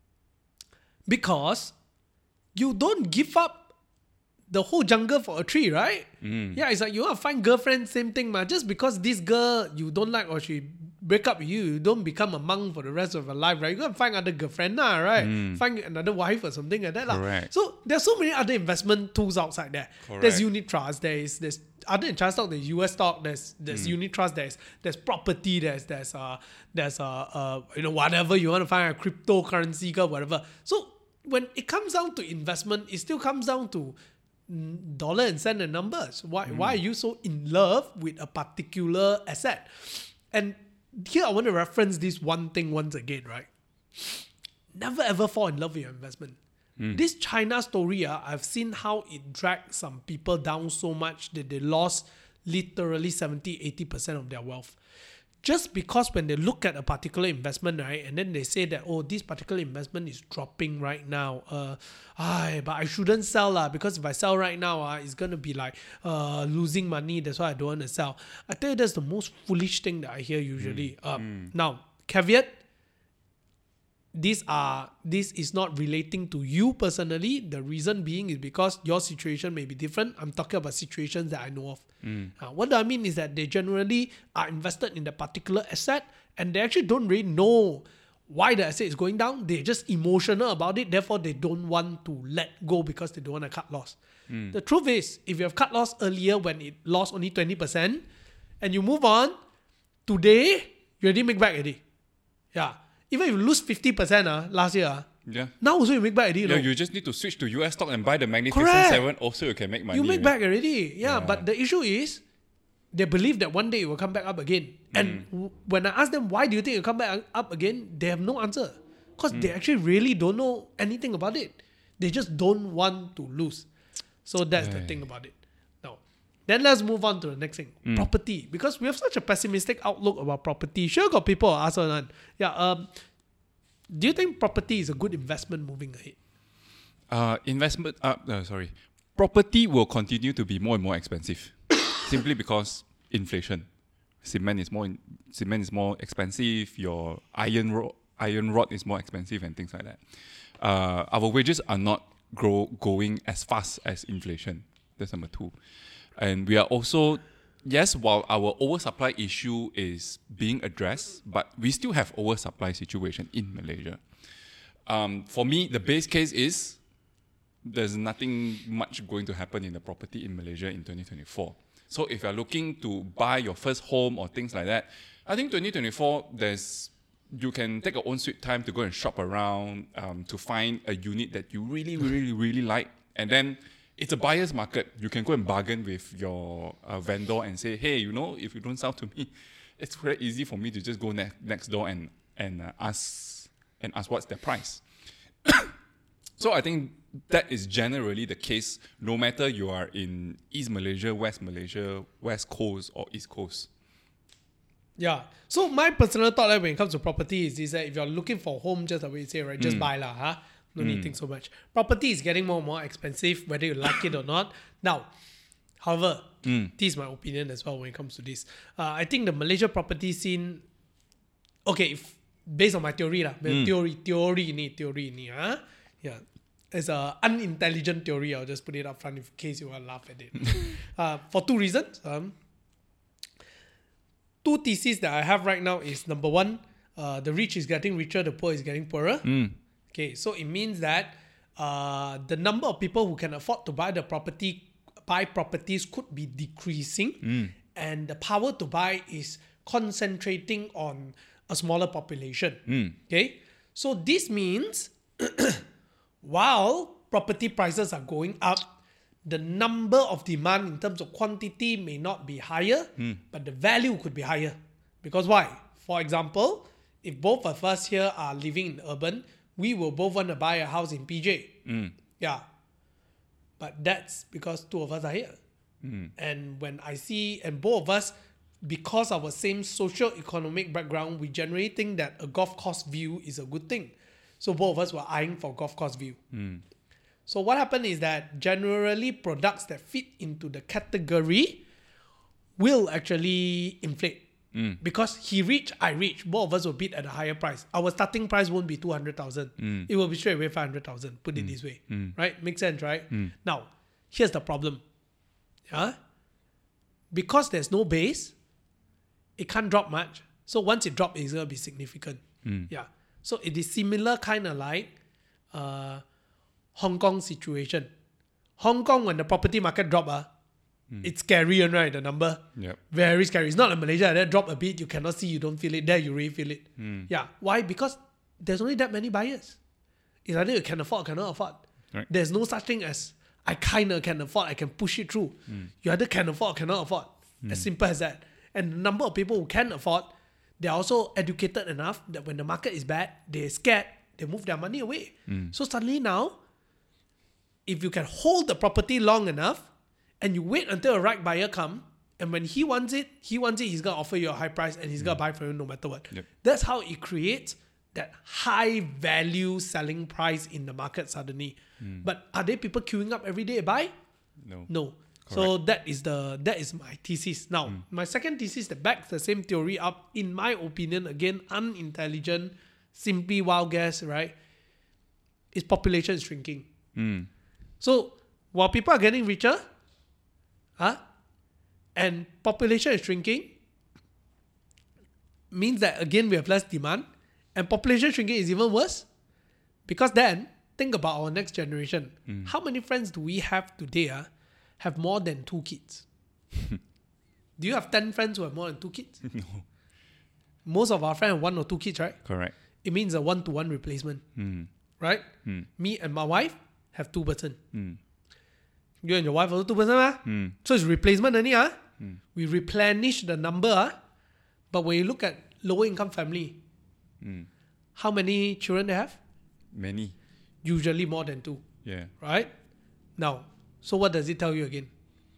Speaker 1: Because you don't give up the whole jungle for a tree, right? Yeah, it's like you want to find girlfriend, same thing, man. Just because this girl you don't like or she break up with you, you don't become a monk for the rest of your life, right? You go and find other girlfriend, nah, right? Find another wife or something like that. lah.
Speaker 2: Correct.
Speaker 1: So there's so many other investment tools outside there.
Speaker 2: Correct.
Speaker 1: There's unit trust, there is there's other than China stock, there's U S stock, there's there's unit trust, there's there's property, there's there's uh there's uh, uh you know whatever you want to find, a cryptocurrency or whatever. So when it comes down to investment, it still comes down to mm, dollar and cent and numbers. Why why are you so in love with a particular asset? And here I want to reference this one thing once again, right? Never ever fall in love with your investment. This China story, uh, I've seen how it dragged some people down so much that they lost literally seventy, eighty percent of their wealth. Just because when they look at a particular investment, right, and then they say that, oh, this particular investment is dropping right now. Uh, ay, but I shouldn't sell lah, because if I sell right now, uh, it's going to be like uh, losing money. That's why I don't want to sell. I tell you, that's the most foolish thing that I hear usually. Um, Now, caveat, these are this is not relating to you personally. The reason being is because your situation may be different. I'm talking about situations that I know of.
Speaker 2: Mm.
Speaker 1: Uh, what I mean is that they generally are invested in the particular asset and they actually don't really know why the asset is going down. They're just emotional about it. Therefore, they don't want to let go because they don't want to cut loss.
Speaker 2: Mm.
Speaker 1: The truth is, if you have cut loss earlier when it lost only twenty percent and you move on, today, you already make back already. Yeah. Even if you lose fifty percent uh, last year, uh,
Speaker 2: Yeah.
Speaker 1: now also you make back already.
Speaker 2: Yeah,
Speaker 1: know?
Speaker 2: you just need to switch to U S stock and buy the Magnificent
Speaker 1: Correct.
Speaker 2: Seven. Also, you can make money.
Speaker 1: You make
Speaker 2: man.
Speaker 1: back already. Yeah,
Speaker 2: Yeah.
Speaker 1: but the issue is they believe that one day it will come back up again. And w- when I ask them, why do you think it will come back up again? They have no answer. Because they actually really don't know anything about it. They just don't want to lose. So that's the
Speaker 2: Hey.
Speaker 1: thing about it. Now, then let's move on to the next thing. Property. Because we have such a pessimistic outlook about property. Sure got people ask on. Yeah, um, do you think property is a good investment moving ahead?
Speaker 2: Uh, investment, uh, uh, sorry, property will continue to be more and more expensive, simply because inflation. Cement is more, in, cement is more expensive. Your iron rod, iron rod is more expensive, and things like that. Uh, our wages are not grow going as fast as inflation. That's number two, and we are also. Yes, while our oversupply issue is being addressed, but we still have oversupply situation in Malaysia. Um, for me, the base case is there's nothing much going to happen in the property in Malaysia in twenty twenty-four. So if you're looking to buy your first home or things like that, I think twenty twenty-four, there's you can take your own sweet time to go and shop around um, to find a unit that you really, really, really like. And then it's a buyer's market. You can go and bargain with your uh, vendor and say, hey, you know, if you don't sell to me, it's very easy for me to just go ne- next door and, and uh, ask and ask what's their price. So I think that is generally the case, no matter you are in East Malaysia, West Malaysia, West Coast, or East Coast.
Speaker 1: Yeah. So my personal thought like, when it comes to property is, is that if you're looking for a home, just like we say, right, just buy lah, huh? No need to think so much. Property is getting more and more expensive, whether you like it or not. Now, however, this is my opinion as well when it comes to this. Uh, I think the Malaysia property scene, okay, if, based on my theory lah, theory, theory ni, theory ni, huh? Yeah. It's an unintelligent theory. I'll just put it up front in case you want to laugh at it. uh, for two reasons. Um, two theses that I have right now is number one, uh, the rich is getting richer, the poor is getting poorer.
Speaker 2: Mm.
Speaker 1: Okay, so it means that uh, the number of people who can afford to buy the property, buy properties could be decreasing,
Speaker 2: Mm.
Speaker 1: and the power to buy is concentrating on a smaller population.
Speaker 2: Mm.
Speaker 1: Okay, so this means while property prices are going up, the number of demand in terms of quantity may not be higher, but the value could be higher. Because why? For example, if both of us here are living in urban, we will both want to buy a house in P J.
Speaker 2: Mm.
Speaker 1: Yeah. But that's because two of us are here.
Speaker 2: Mm.
Speaker 1: And when I see, and both of us, because of our same socio-economic background, we generally think that a golf course view is a good thing. So both of us were eyeing for golf course view.
Speaker 2: Mm.
Speaker 1: So what happened is that generally products that fit into the category will actually inflate.
Speaker 2: Mm.
Speaker 1: Because he reached, I reached, both of us will bid at a higher price. Our starting price won't be two hundred thousand.
Speaker 2: Mm.
Speaker 1: It will be straight away five hundred thousand. Put it this way.
Speaker 2: Mm.
Speaker 1: Right? Makes sense, right?
Speaker 2: Mm.
Speaker 1: Now, here's the problem. Yeah? Because there's no base, it can't drop much. So once it drops, it's going to be significant.
Speaker 2: Mm.
Speaker 1: Yeah. So it is similar kind of like uh, Hong Kong situation. Hong Kong, when the property market drop, uh, mm. it's scary, right? The number.
Speaker 2: Yep.
Speaker 1: Very scary. It's not like Malaysia. That drop a bit, you cannot see, you don't feel it. There, you really feel it.
Speaker 2: Mm.
Speaker 1: Yeah. Why? Because there's only that many buyers. It's either you can afford or cannot afford.
Speaker 2: Right.
Speaker 1: There's no such thing as I kind of can afford, I can push it through. Mm. You either can afford or cannot afford. Mm. As simple as that. And the number of people who can afford, they're also educated enough that when the market is bad, they're scared, they move their money away.
Speaker 2: Mm.
Speaker 1: So suddenly now, if you can hold the property long enough and you wait until a right buyer come, and when he wants it, he wants it, he's going to offer you a high price and he's mm. going to buy for you no matter what.
Speaker 2: Yep.
Speaker 1: That's how it creates that high value selling price in the market suddenly. Mm. But are there people queuing up every day to buy?
Speaker 2: No.
Speaker 1: No. So that is the that is my thesis. Now, mm. my second thesis that backs the same theory up, in my opinion, again, unintelligent simply wild guess, right? Is population is shrinking.
Speaker 2: Mm.
Speaker 1: So while people are getting richer, huh, and population is shrinking, means that again we have less demand, and population shrinking is even worse. Because then, think about our next generation.
Speaker 2: Mm.
Speaker 1: How many friends do we have today uh, have more than two kids? Do you have ten friends who have more than two kids?
Speaker 2: No.
Speaker 1: Most of our friends have one or two kids, right?
Speaker 2: Correct.
Speaker 1: It means a one-to-one replacement,
Speaker 2: Mm.
Speaker 1: right?
Speaker 2: Mm.
Speaker 1: Me and my wife have two person.
Speaker 2: Mm.
Speaker 1: You and your wife also two person, ah.
Speaker 2: Mm.
Speaker 1: So it's replacement only, ah.
Speaker 2: Mm.
Speaker 1: We replenish the number, ah. But when you look at lower income family,
Speaker 2: Mm.
Speaker 1: how many children they have?
Speaker 2: Many.
Speaker 1: Usually more than two,
Speaker 2: Yeah.
Speaker 1: right? Now, so what does it tell you again?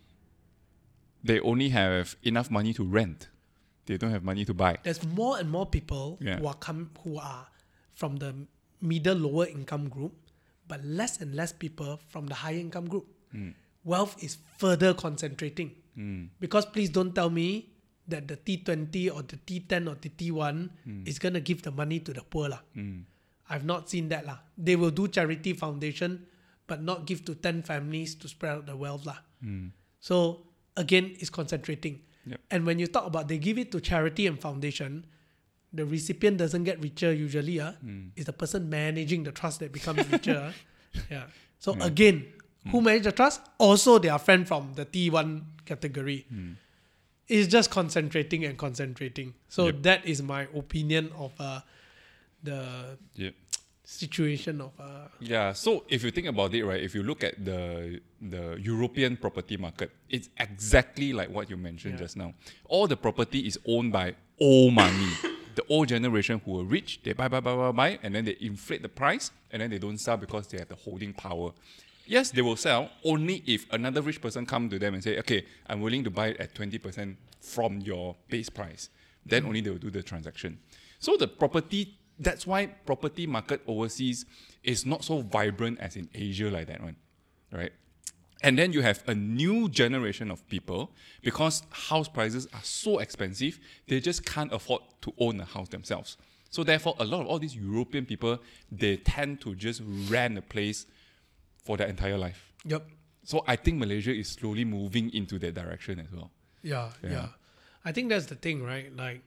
Speaker 2: They only have enough money to rent. They don't have money to buy.
Speaker 1: There's more and more people
Speaker 2: Yeah.
Speaker 1: who are come who are from the middle lower income group, but less and less people from the higher income group.
Speaker 2: Mm.
Speaker 1: Wealth is further concentrating.
Speaker 2: Mm.
Speaker 1: Because please don't tell me that the T twenty or the T ten or the T one
Speaker 2: Mm.
Speaker 1: is going to give the money to the poor. lah.
Speaker 2: Mm.
Speaker 1: I've not seen that. lah. They will do charity foundation, but not give to ten families to spread out the wealth. lah.
Speaker 2: Mm.
Speaker 1: So again, it's concentrating.
Speaker 2: Yep.
Speaker 1: And when you talk about they give it to charity and foundation, the recipient doesn't get richer usually. Uh,
Speaker 2: Mm.
Speaker 1: It's the person managing the trust that becomes richer. uh. Yeah. So
Speaker 2: Yeah.
Speaker 1: again, who manage the trust? Also their friend from the T one category.
Speaker 2: Mm.
Speaker 1: It's just concentrating and concentrating. So
Speaker 2: Yep.
Speaker 1: that is my opinion of uh, the
Speaker 2: Yep.
Speaker 1: situation of uh,
Speaker 2: Yeah, so if you think about it, right, if you look at the the European property market, it's exactly like what you mentioned
Speaker 1: Yeah.
Speaker 2: just now. All the property is owned by old money. The old generation who are rich, they buy, buy, buy, buy, buy, and then they inflate the price, and then they don't sell because they have the holding power. Yes, they will sell only if another rich person come to them and say, okay, I'm willing to buy it at twenty percent from your base price. Then only they will do the transaction. So the property, that's why property market overseas is not so vibrant as in Asia like that one, right? And then you have a new generation of people, because house prices are so expensive, they just can't afford to own a house themselves. So therefore, a lot of all these European people, they tend to just rent a place for their entire life.
Speaker 1: yep.
Speaker 2: So I think Malaysia is slowly moving into that direction as well.
Speaker 1: Yeah, yeah,
Speaker 2: Yeah.
Speaker 1: I think that's the thing, right? Like,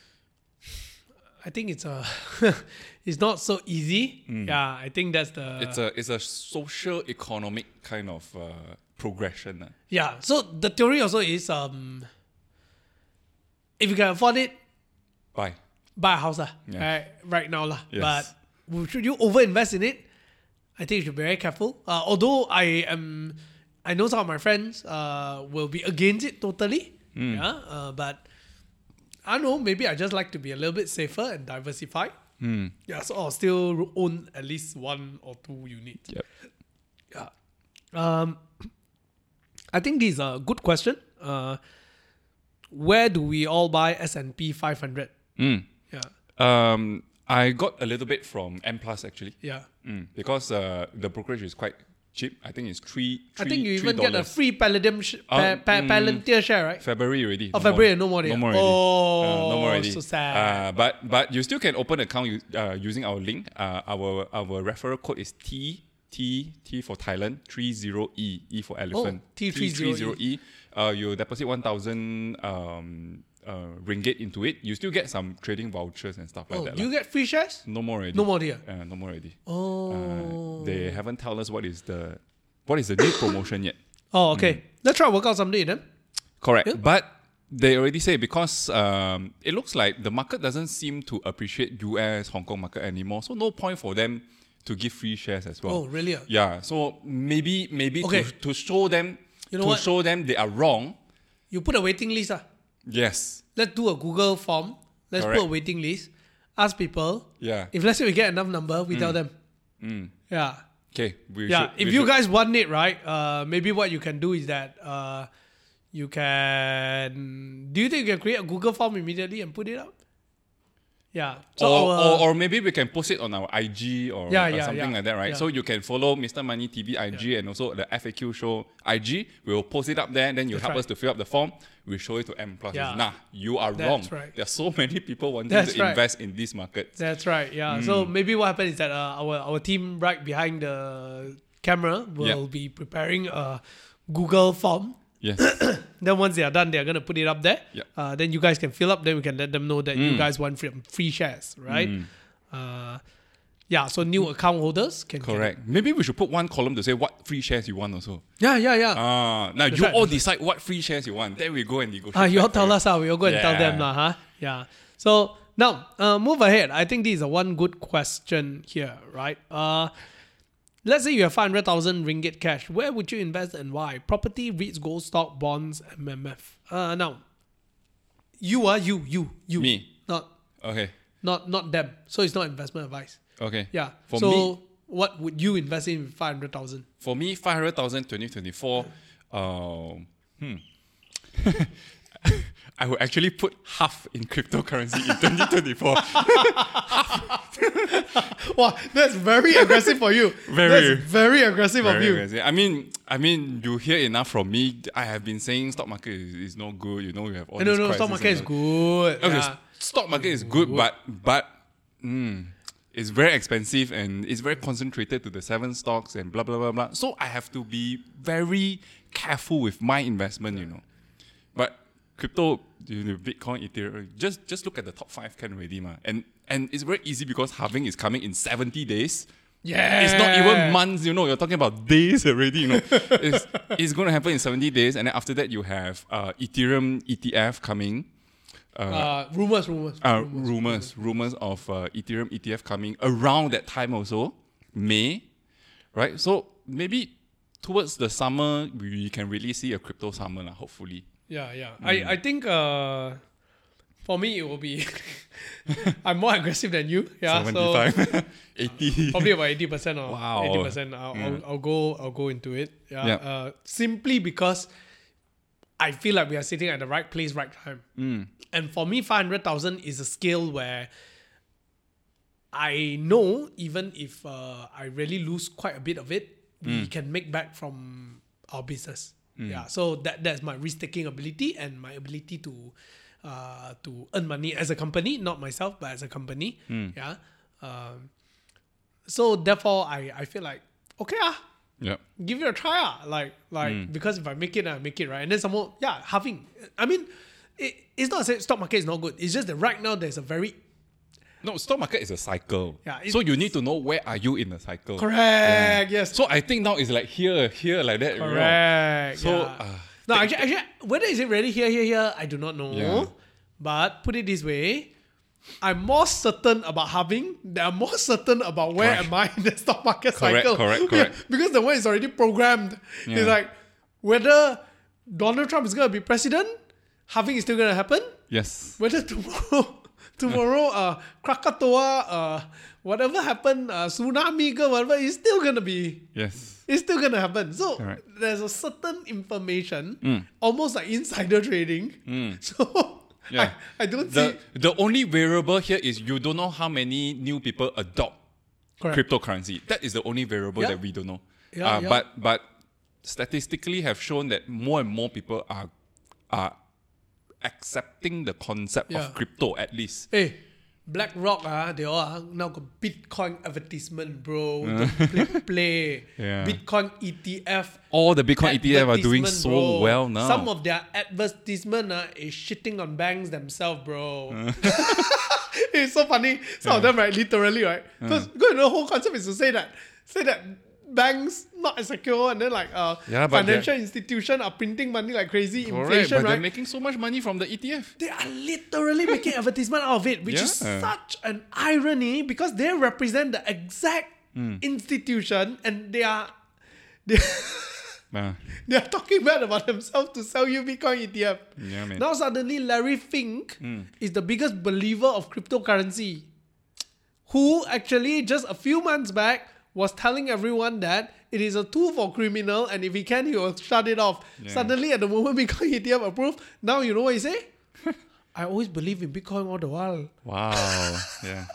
Speaker 1: I think it's a, it's not so easy. Yeah, I think that's the.
Speaker 2: It's a it's a social economic kind of uh, progression. Uh.
Speaker 1: Yeah. So the theory also is, um, if you can afford it,
Speaker 2: Bye.
Speaker 1: buy a house, lah.
Speaker 2: Yeah.
Speaker 1: Right, right now, lah.
Speaker 2: Yes.
Speaker 1: But should you overinvest in it? I think you should be very careful. Uh, although I am, I know some of my friends uh, will be against it totally.
Speaker 2: Mm.
Speaker 1: Yeah. Uh, but I don't know. Maybe I just like to be a little bit safer and diversified.
Speaker 2: Mm.
Speaker 1: Yeah. So I'll still own at least one or two units.
Speaker 2: Yep.
Speaker 1: Yeah. Um, I think this is a good question. Uh, where do we all buy S and P five hundred?
Speaker 2: Mm.
Speaker 1: Yeah.
Speaker 2: Um, I got a little bit from M Plus actually.
Speaker 1: Yeah.
Speaker 2: Mm, because uh, the brokerage is quite cheap. I think it's three.
Speaker 1: I
Speaker 2: three
Speaker 1: think you
Speaker 2: three
Speaker 1: even get a
Speaker 2: dollars.
Speaker 1: free Palladium sh-
Speaker 2: Uh,
Speaker 1: pa- pa-
Speaker 2: mm,
Speaker 1: Palantir share, right?
Speaker 2: February already.
Speaker 1: Oh,
Speaker 2: No
Speaker 1: February,
Speaker 2: more.
Speaker 1: no more already.
Speaker 2: No more already.
Speaker 1: Oh,
Speaker 2: Uh, no more already.
Speaker 1: so sad.
Speaker 2: Uh, but but you still can open an account u- uh, using our link. Uh, our our referral code is T T T for Thailand three zero E E for elephant.
Speaker 1: Oh, T thirty
Speaker 2: E. Uh, you deposit one thousand um uh, ringgit into it. You still get some trading vouchers and stuff like
Speaker 1: Oh,
Speaker 2: that.
Speaker 1: you
Speaker 2: lah.
Speaker 1: get free shares?
Speaker 2: No more already.
Speaker 1: No more dear.
Speaker 2: Uh, no more already.
Speaker 1: Oh.
Speaker 2: Uh, they haven't told us what is the what is the new promotion yet.
Speaker 1: Oh, okay. Let's try to work out someday then.
Speaker 2: Correct.
Speaker 1: Yeah.
Speaker 2: But they already say, because um, it looks like the market doesn't seem to appreciate U S, Hong Kong market anymore. So no point for them to give free shares as well.
Speaker 1: Oh, really? ah?
Speaker 2: Yeah. So maybe maybe
Speaker 1: Okay.
Speaker 2: to, to show them
Speaker 1: You know
Speaker 2: to
Speaker 1: what?
Speaker 2: show them they are wrong.
Speaker 1: You put a waiting list. Ah.
Speaker 2: Yes.
Speaker 1: Let's do a Google form. Let's
Speaker 2: Correct.
Speaker 1: put a waiting list. Ask people.
Speaker 2: Yeah.
Speaker 1: If let's say we get enough number, we tell them.
Speaker 2: Mm.
Speaker 1: Yeah.
Speaker 2: Okay. We
Speaker 1: Yeah.
Speaker 2: should,
Speaker 1: If
Speaker 2: we
Speaker 1: you
Speaker 2: should-
Speaker 1: guys want it, right? Uh, maybe what you can do is that uh, you can. Do you think you can create a Google form immediately and put it up? Yeah. So
Speaker 2: or,
Speaker 1: our,
Speaker 2: or, or maybe we can post it on our I G or,
Speaker 1: Yeah,
Speaker 2: or
Speaker 1: yeah,
Speaker 2: something
Speaker 1: yeah.
Speaker 2: like that, right?
Speaker 1: Yeah.
Speaker 2: So you can follow Mister Money T V I G and also the F A Q show I G. We will post it up there. Then you
Speaker 1: That's
Speaker 2: help
Speaker 1: right.
Speaker 2: us to fill up the form. We show it to M Plus.
Speaker 1: Yeah.
Speaker 2: Nah, you are
Speaker 1: That's
Speaker 2: wrong.
Speaker 1: right.
Speaker 2: There are so many people wanting
Speaker 1: That's
Speaker 2: to
Speaker 1: right.
Speaker 2: invest in these markets.
Speaker 1: That's right. Yeah.
Speaker 2: Mm.
Speaker 1: So maybe what happened is that uh, our our team right behind the camera will
Speaker 2: Yeah.
Speaker 1: be preparing a Google form.
Speaker 2: Yes.
Speaker 1: Then once they are done, they are gonna put it up there.
Speaker 2: Yeah.
Speaker 1: Uh, then you guys can fill up. Then we can let them know that you
Speaker 2: Mm.
Speaker 1: guys want free, free shares, right?
Speaker 2: Mm.
Speaker 1: Uh, yeah. So new account holders can get it.
Speaker 2: Correct. Maybe we should put one column to say what free shares you want also.
Speaker 1: Yeah, yeah, yeah.
Speaker 2: Ah, now
Speaker 1: That's
Speaker 2: you
Speaker 1: right,
Speaker 2: all
Speaker 1: that's
Speaker 2: decide what free shares you want. Then we go and negotiate.
Speaker 1: Ah, you all
Speaker 2: back for
Speaker 1: tell
Speaker 2: you.
Speaker 1: us how we all go and tell them,
Speaker 2: Yeah.
Speaker 1: lah, huh? Yeah. So now, uh, move ahead. I think this is a one good question here, right? Uh, let's say you have five hundred thousand ringgit cash. Where would you invest and why? Property, REITs, gold, stock, bonds, M M F. Uh, now, you are you, you, you.
Speaker 2: Me.
Speaker 1: Not,
Speaker 2: Okay.
Speaker 1: not, not them. So it's not investment advice.
Speaker 2: Okay.
Speaker 1: Yeah.
Speaker 2: For
Speaker 1: so
Speaker 2: me,
Speaker 1: what would you invest in with five hundred thousand?
Speaker 2: for me, five hundred thousand twenty twenty-four, um, hmm. I would actually put half in cryptocurrency in twenty twenty-four.
Speaker 1: Wow, that's very aggressive for you.
Speaker 2: Very.
Speaker 1: That's very aggressive of
Speaker 2: Very
Speaker 1: you.
Speaker 2: aggressive. I mean, I mean, you hear enough from me. I have been saying stock market is, is not good. You know, you have all
Speaker 1: No,
Speaker 2: these
Speaker 1: no, no.
Speaker 2: crises
Speaker 1: Stock market
Speaker 2: and
Speaker 1: is
Speaker 2: all.
Speaker 1: good.
Speaker 2: Okay,
Speaker 1: Yeah.
Speaker 2: s- stock market is good, but but mm, it's very expensive and it's very concentrated to the seven stocks and blah blah blah blah. So I have to be very careful with my investment, you know. But crypto, you know, Bitcoin, Ethereum, just just look at the top five can already, ma. And and it's very easy because halving is coming in seventy days.
Speaker 1: Yeah.
Speaker 2: It's not even months, you know. You're talking about days already, you know. it's it's going to happen in seventy days, and then after that you have uh, Ethereum E T F coming.
Speaker 1: Uh, rumors, rumors,
Speaker 2: Uh, rumors, rumors of uh, Ethereum E T F coming around that time also, May, right? So maybe towards the summer we can really see a crypto summer, lah, hopefully.
Speaker 1: Yeah, yeah.
Speaker 2: Mm.
Speaker 1: I, I think uh, for me it will be. I'm more aggressive than you. Yeah, so
Speaker 2: seventy-five, eighty.
Speaker 1: probably about eighty percent or
Speaker 2: Wow.
Speaker 1: eighty percent. I'll,
Speaker 2: Yeah.
Speaker 1: I'll, I'll go. I'll go into it. Yeah.
Speaker 2: Yeah.
Speaker 1: Uh, simply because I feel like we are sitting at the right place, right time.
Speaker 2: Mm.
Speaker 1: And for me, five hundred thousand is a scale where I know even if uh, I really lose quite a bit of it, we can make back from our business. Yeah, so that that's my risk taking ability and my ability to uh, to earn money as a company, not myself, but as a company. Yeah. Um, so therefore, I, I feel like okay ah,
Speaker 2: Yep.
Speaker 1: give it a try ah, like like because if I make it, I make it, right. And then some more, yeah, halving. I mean, it, it's not that stock market is not good. It's just that right now there's a very
Speaker 2: No, stock market is a cycle.
Speaker 1: Yeah,
Speaker 2: so you need to know where are you in the cycle.
Speaker 1: correct. Yes.
Speaker 2: So I think now it's like here, here, like that. You know?
Speaker 1: Correct.
Speaker 2: So,
Speaker 1: yeah.
Speaker 2: uh,
Speaker 1: no, actually, actually, whether is it really here, here, here, I do not know.
Speaker 2: Yeah.
Speaker 1: But put it this way, I'm more certain about halving than I'm more certain about where
Speaker 2: Correct.
Speaker 1: am I in the stock market
Speaker 2: Correct,
Speaker 1: cycle.
Speaker 2: correct,
Speaker 1: Yeah,
Speaker 2: correct.
Speaker 1: because the one is already programmed.
Speaker 2: Yeah.
Speaker 1: It's like whether Donald Trump is going to be president, halving is still going to happen.
Speaker 2: yes.
Speaker 1: Whether tomorrow, tomorrow, uh, Krakatoa, uh, whatever happened, uh, tsunami, ke whatever, is still going to be.
Speaker 2: Yes.
Speaker 1: It's still gonna happen. So
Speaker 2: Correct.
Speaker 1: there's a certain information,
Speaker 2: Mm.
Speaker 1: almost like insider trading.
Speaker 2: Mm.
Speaker 1: So
Speaker 2: Yeah.
Speaker 1: I, I don't
Speaker 2: The
Speaker 1: see.
Speaker 2: the only variable here is you don't know how many new people adopt
Speaker 1: Correct.
Speaker 2: cryptocurrency. That is the only variable
Speaker 1: Yeah.
Speaker 2: that we don't know.
Speaker 1: Yeah,
Speaker 2: Uh,
Speaker 1: yeah.
Speaker 2: But but statistically have shown that more and more people are are accepting the concept
Speaker 1: Yeah.
Speaker 2: of crypto at least.
Speaker 1: Hey, BlackRock, ah, they all ah, now got Bitcoin advertisement, bro. Don't play, play.
Speaker 2: Yeah.
Speaker 1: Bitcoin E T F.
Speaker 2: All the Bitcoin E T F are doing
Speaker 1: advertisement,
Speaker 2: so
Speaker 1: bro.
Speaker 2: well now.
Speaker 1: Some of their advertisement ah, is shitting on banks themselves, bro. It's so funny. Some of them, right, literally, right? Because the whole concept is to say that, say that banks not as secure, and then like uh,
Speaker 2: Yeah, but
Speaker 1: financial institution are printing money like crazy,
Speaker 2: Correct,
Speaker 1: inflation,
Speaker 2: but
Speaker 1: right?
Speaker 2: they're making so much money from the E T F.
Speaker 1: They are literally making advertisement out of it, which is
Speaker 2: Yeah.
Speaker 1: such an irony because they represent the exact
Speaker 2: Hmm.
Speaker 1: institution and they are they,
Speaker 2: Uh,
Speaker 1: they are talking bad about themselves to sell you Bitcoin E T F.
Speaker 2: yeah, man.
Speaker 1: Now suddenly Larry Fink is the biggest believer of cryptocurrency, who actually just a few months back was telling everyone that it is a tool for criminal and if he can, he will shut it off.
Speaker 2: Yeah.
Speaker 1: Suddenly at the moment Bitcoin E T F approved, now you know what he say? I always believe in Bitcoin all the while.
Speaker 2: Wow. Yeah.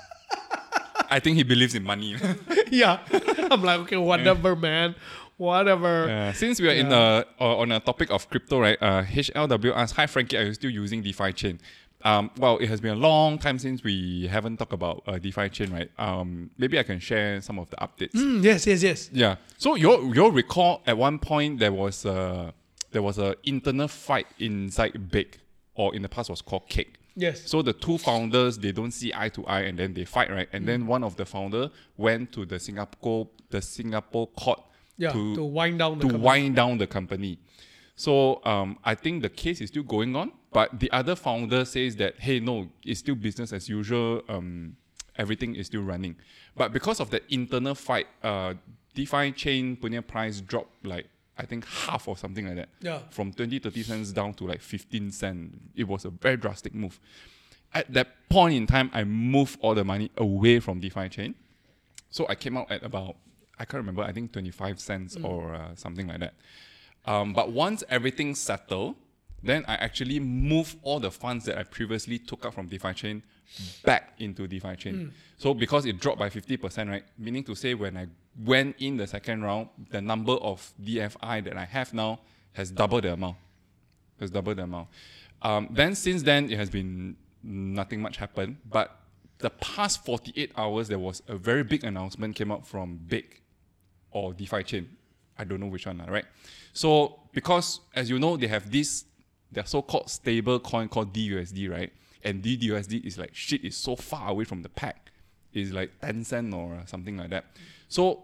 Speaker 2: I think he believes in money.
Speaker 1: Yeah. I'm like, okay, whatever, man. Whatever.
Speaker 2: Yeah. Since we are in
Speaker 1: Yeah.
Speaker 2: a, uh, on a topic of crypto, right? Uh, H L W asks, hi Frankie, are you still using DeFi chain? Um, well, it has been a long time since we haven't talked about uh, DeFi chain, right? Um, maybe I can share some of the updates.
Speaker 1: Mm, yes, yes, yes.
Speaker 2: Yeah. So you you'll recall at one point there was a there was a internal fight inside Big, or in the past was called Cake.
Speaker 1: Yes.
Speaker 2: So the two founders, they don't see eye to eye, and then they fight, right? And mm. then one of the founder went to the Singapore the Singapore court
Speaker 1: yeah,
Speaker 2: to,
Speaker 1: to wind down the
Speaker 2: to
Speaker 1: company.
Speaker 2: wind down the company. So um, I think the case is still going on, but the other founder says that, hey, no, it's still business as usual. Um, everything is still running. But because of the internal fight, uh, DeFi chain punya price dropped like, I think half or something like that.
Speaker 1: Yeah.
Speaker 2: From twenty, thirty cents down to like fifteen cents. It was a very drastic move. At that point in time, I moved all the money away from DeFi chain. So I came out at about, I can't remember, I think twenty-five cents mm. or uh, something like that. Um, but once everything settled, then I actually moved all the funds that I previously took out from DeFi chain back into DeFi chain. Mm. So because it dropped by fifty percent, right? Meaning to say when I went in the second round, the number of D F I that I have now has doubled the amount. Has doubled the amount. Um, then since then, it has been nothing much happened. But the past forty-eight hours, there was a very big announcement came out from Big or DeFi chain. I don't know which one, right? So because, as you know, they have this, their so-called stable coin called D U S D, right? And D U S D is like, shit, is so far away from the pack. It's like ten cents or something like that. So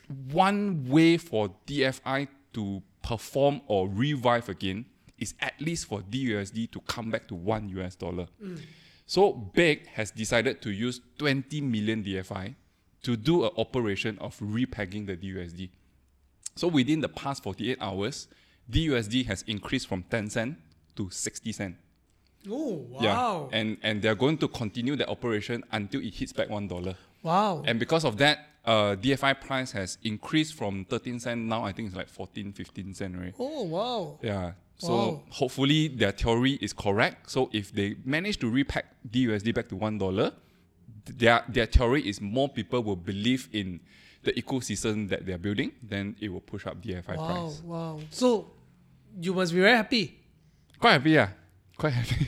Speaker 2: one way for D F I to perform or revive again is at least for D U S D to come back to one U S dollar. Mm. So Big has decided to use twenty million D F I to do an operation of repegging the D U S D. So within the past forty-eight hours, D U S D has increased from ten cents to sixty cents.
Speaker 1: Oh, wow.
Speaker 2: Yeah. And, and they're going to continue the operation until it hits back one dollar.
Speaker 1: Wow.
Speaker 2: And because of that, uh, D F I price has increased from thirteen cents. Now I think it's like fourteen, fifteen cents, right?
Speaker 1: Oh, wow.
Speaker 2: Yeah. So
Speaker 1: wow.
Speaker 2: hopefully their theory is correct. So if they manage to repack D U S D back to one dollar, their, their theory is more people will believe in the ecosystem that they're building, then it will push up D F I
Speaker 1: wow,
Speaker 2: price.
Speaker 1: Wow, wow. So you must be very happy.
Speaker 2: Quite happy, yeah. Quite happy.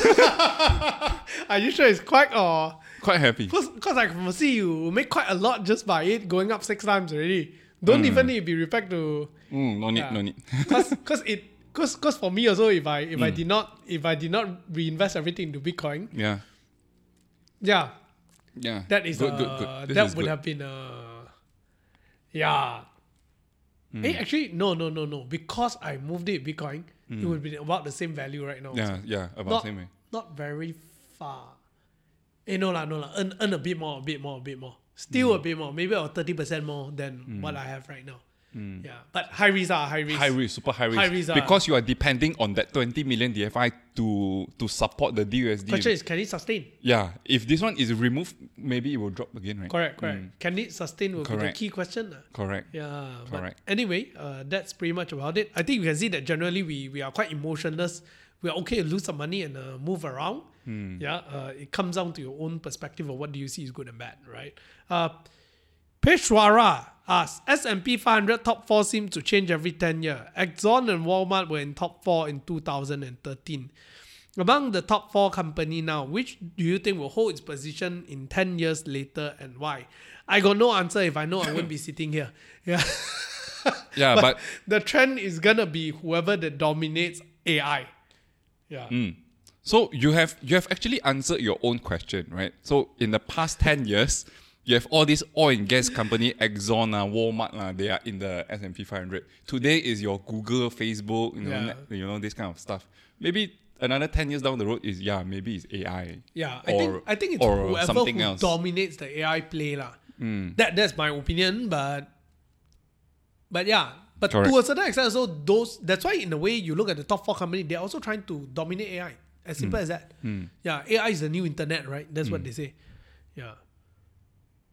Speaker 1: Are you sure it's quite or?
Speaker 2: Quite happy.
Speaker 1: Because I can see you make quite a lot just by it going up six times already. Don't mm. even need to be repacked to.
Speaker 2: Mm, no need,
Speaker 1: yeah.
Speaker 2: no need.
Speaker 1: Because it, because because for me also, if I if
Speaker 2: mm.
Speaker 1: I did not if I did not reinvest everything into Bitcoin,
Speaker 2: yeah,
Speaker 1: yeah,
Speaker 2: yeah,
Speaker 1: that is
Speaker 2: good,
Speaker 1: uh,
Speaker 2: good, good. This
Speaker 1: that
Speaker 2: is
Speaker 1: would
Speaker 2: good.
Speaker 1: have been uh, yeah. Mm. Hey, actually, no, no, no, no. Because I moved it Bitcoin, mm. it would be about the same value right now.
Speaker 2: Yeah, yeah, about
Speaker 1: not,
Speaker 2: the same way.
Speaker 1: Not very far. Eh, no lah, no lah. Earn, earn a bit more, a bit more, a bit more. Still mm. a bit more. Maybe about thirty percent more than mm. what I have right now. Mm. Yeah, but high risk are high risk.
Speaker 2: High risk, super high risk.
Speaker 1: High risk
Speaker 2: because you are depending on that twenty million D F I to to support the D U S D.
Speaker 1: Question is, can it sustain?
Speaker 2: Yeah, if this one is removed, maybe it will drop again, right?
Speaker 1: Correct, correct. Mm. Can it sustain will
Speaker 2: correct.
Speaker 1: be the key question.
Speaker 2: Correct.
Speaker 1: Yeah,
Speaker 2: correct.
Speaker 1: But anyway, uh, that's pretty much about it. I think you can see that generally we, we are quite emotionless. We are okay to lose some money and uh, move around. Mm. Yeah, uh, it comes down to your own perspective of what do you see is good and bad, right? Uh, Peshwara asks, S and P five hundred top four seem to change every ten years. Exxon and Walmart were in top four in two thousand thirteen. Among the top four company now, which do you think will hold its position in ten years later and why? I got no answer. If I know, I wouldn't be sitting here. Yeah,
Speaker 2: yeah,
Speaker 1: but,
Speaker 2: but
Speaker 1: the trend is gonna be whoever that dominates A I. Yeah.
Speaker 2: Mm. So you have you have actually answered your own question, right? So in the past ten years, you have all these oil and gas company, Exxon, uh, Walmart, uh, they are in the S and P five hundred. Today is your Google, Facebook, you know,
Speaker 1: Yeah.
Speaker 2: net, you know, this kind of stuff. Maybe another ten years down the road is, yeah, maybe it's A I.
Speaker 1: Yeah, I
Speaker 2: or,
Speaker 1: think I think it's
Speaker 2: or
Speaker 1: whoever
Speaker 2: something
Speaker 1: who
Speaker 2: else.
Speaker 1: dominates the A I play lah.
Speaker 2: Mm.
Speaker 1: That that's my opinion, but but yeah, but
Speaker 2: Correct.
Speaker 1: to a certain extent, also those that's why in a way you look at the top four company, they're also trying to dominate A I. As simple
Speaker 2: Mm.
Speaker 1: as that.
Speaker 2: Mm.
Speaker 1: Yeah, A I is the new internet, right? That's what
Speaker 2: Mm.
Speaker 1: they say. Yeah.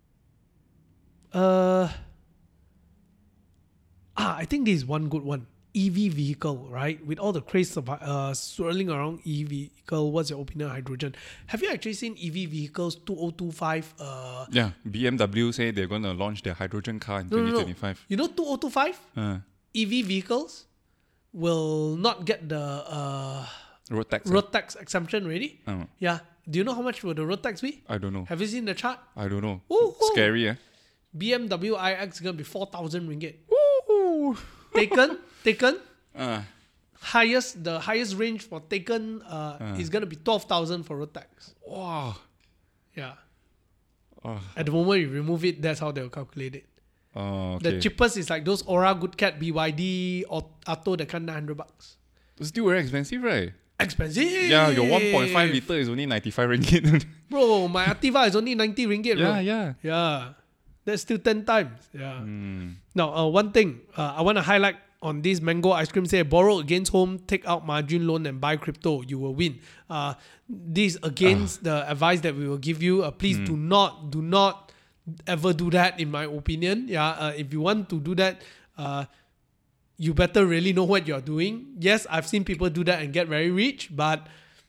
Speaker 1: Uh. Ah, I think this is one good one. E V vehicle, right? With all the craze of uh, swirling around E V vehicle, what's your opinion on hydrogen? Have you actually seen E V vehicles two thousand twenty-five? Uh,
Speaker 2: Yeah, B M W say they're going to launch their hydrogen car in
Speaker 1: no, no,
Speaker 2: twenty
Speaker 1: no.
Speaker 2: twenty-five.
Speaker 1: You know two thousand twenty-five?
Speaker 2: Uh,
Speaker 1: E V vehicles will not get the uh,
Speaker 2: road tax.
Speaker 1: road tax exemption already.
Speaker 2: uh,
Speaker 1: Yeah. Do you know how much will the road tax be?
Speaker 2: I don't know.
Speaker 1: Have you seen the chart?
Speaker 2: I don't know.
Speaker 1: Ooh, ooh.
Speaker 2: Scary, eh?
Speaker 1: B M W i X is going to be four thousand ringgit.
Speaker 2: Woo!
Speaker 1: Taken, taken.
Speaker 2: Uh,
Speaker 1: Highest, the highest range for taken uh,
Speaker 2: Uh.
Speaker 1: is going to be twelve thousand for road tax.
Speaker 2: wow.
Speaker 1: Yeah.
Speaker 2: Oh,
Speaker 1: At the moment you remove it, that's how they'll calculate it.
Speaker 2: oh, okay.
Speaker 1: The cheapest is like those Aura, Good Cat, B Y D, or Atto that kind nine hundred bucks.
Speaker 2: It's still very expensive, right?
Speaker 1: Expensive.
Speaker 2: Yeah, your one point five litre is only ninety-five ringgit.
Speaker 1: Bro, my Activa is only ninety ringgit. Bro.
Speaker 2: yeah, yeah.
Speaker 1: Yeah. That's still ten times. Yeah.
Speaker 2: Mm.
Speaker 1: Now, uh, one thing uh, I want to highlight on this mango ice cream say borrow against home, take out margin loan and buy crypto, you will win. Uh, this against the advice that we will give you. Uh, please do not, do not ever do that. In my opinion, yeah. Uh, if you want to do that, uh, you better really know what you're doing. Yes, I've seen people do that and get very rich, but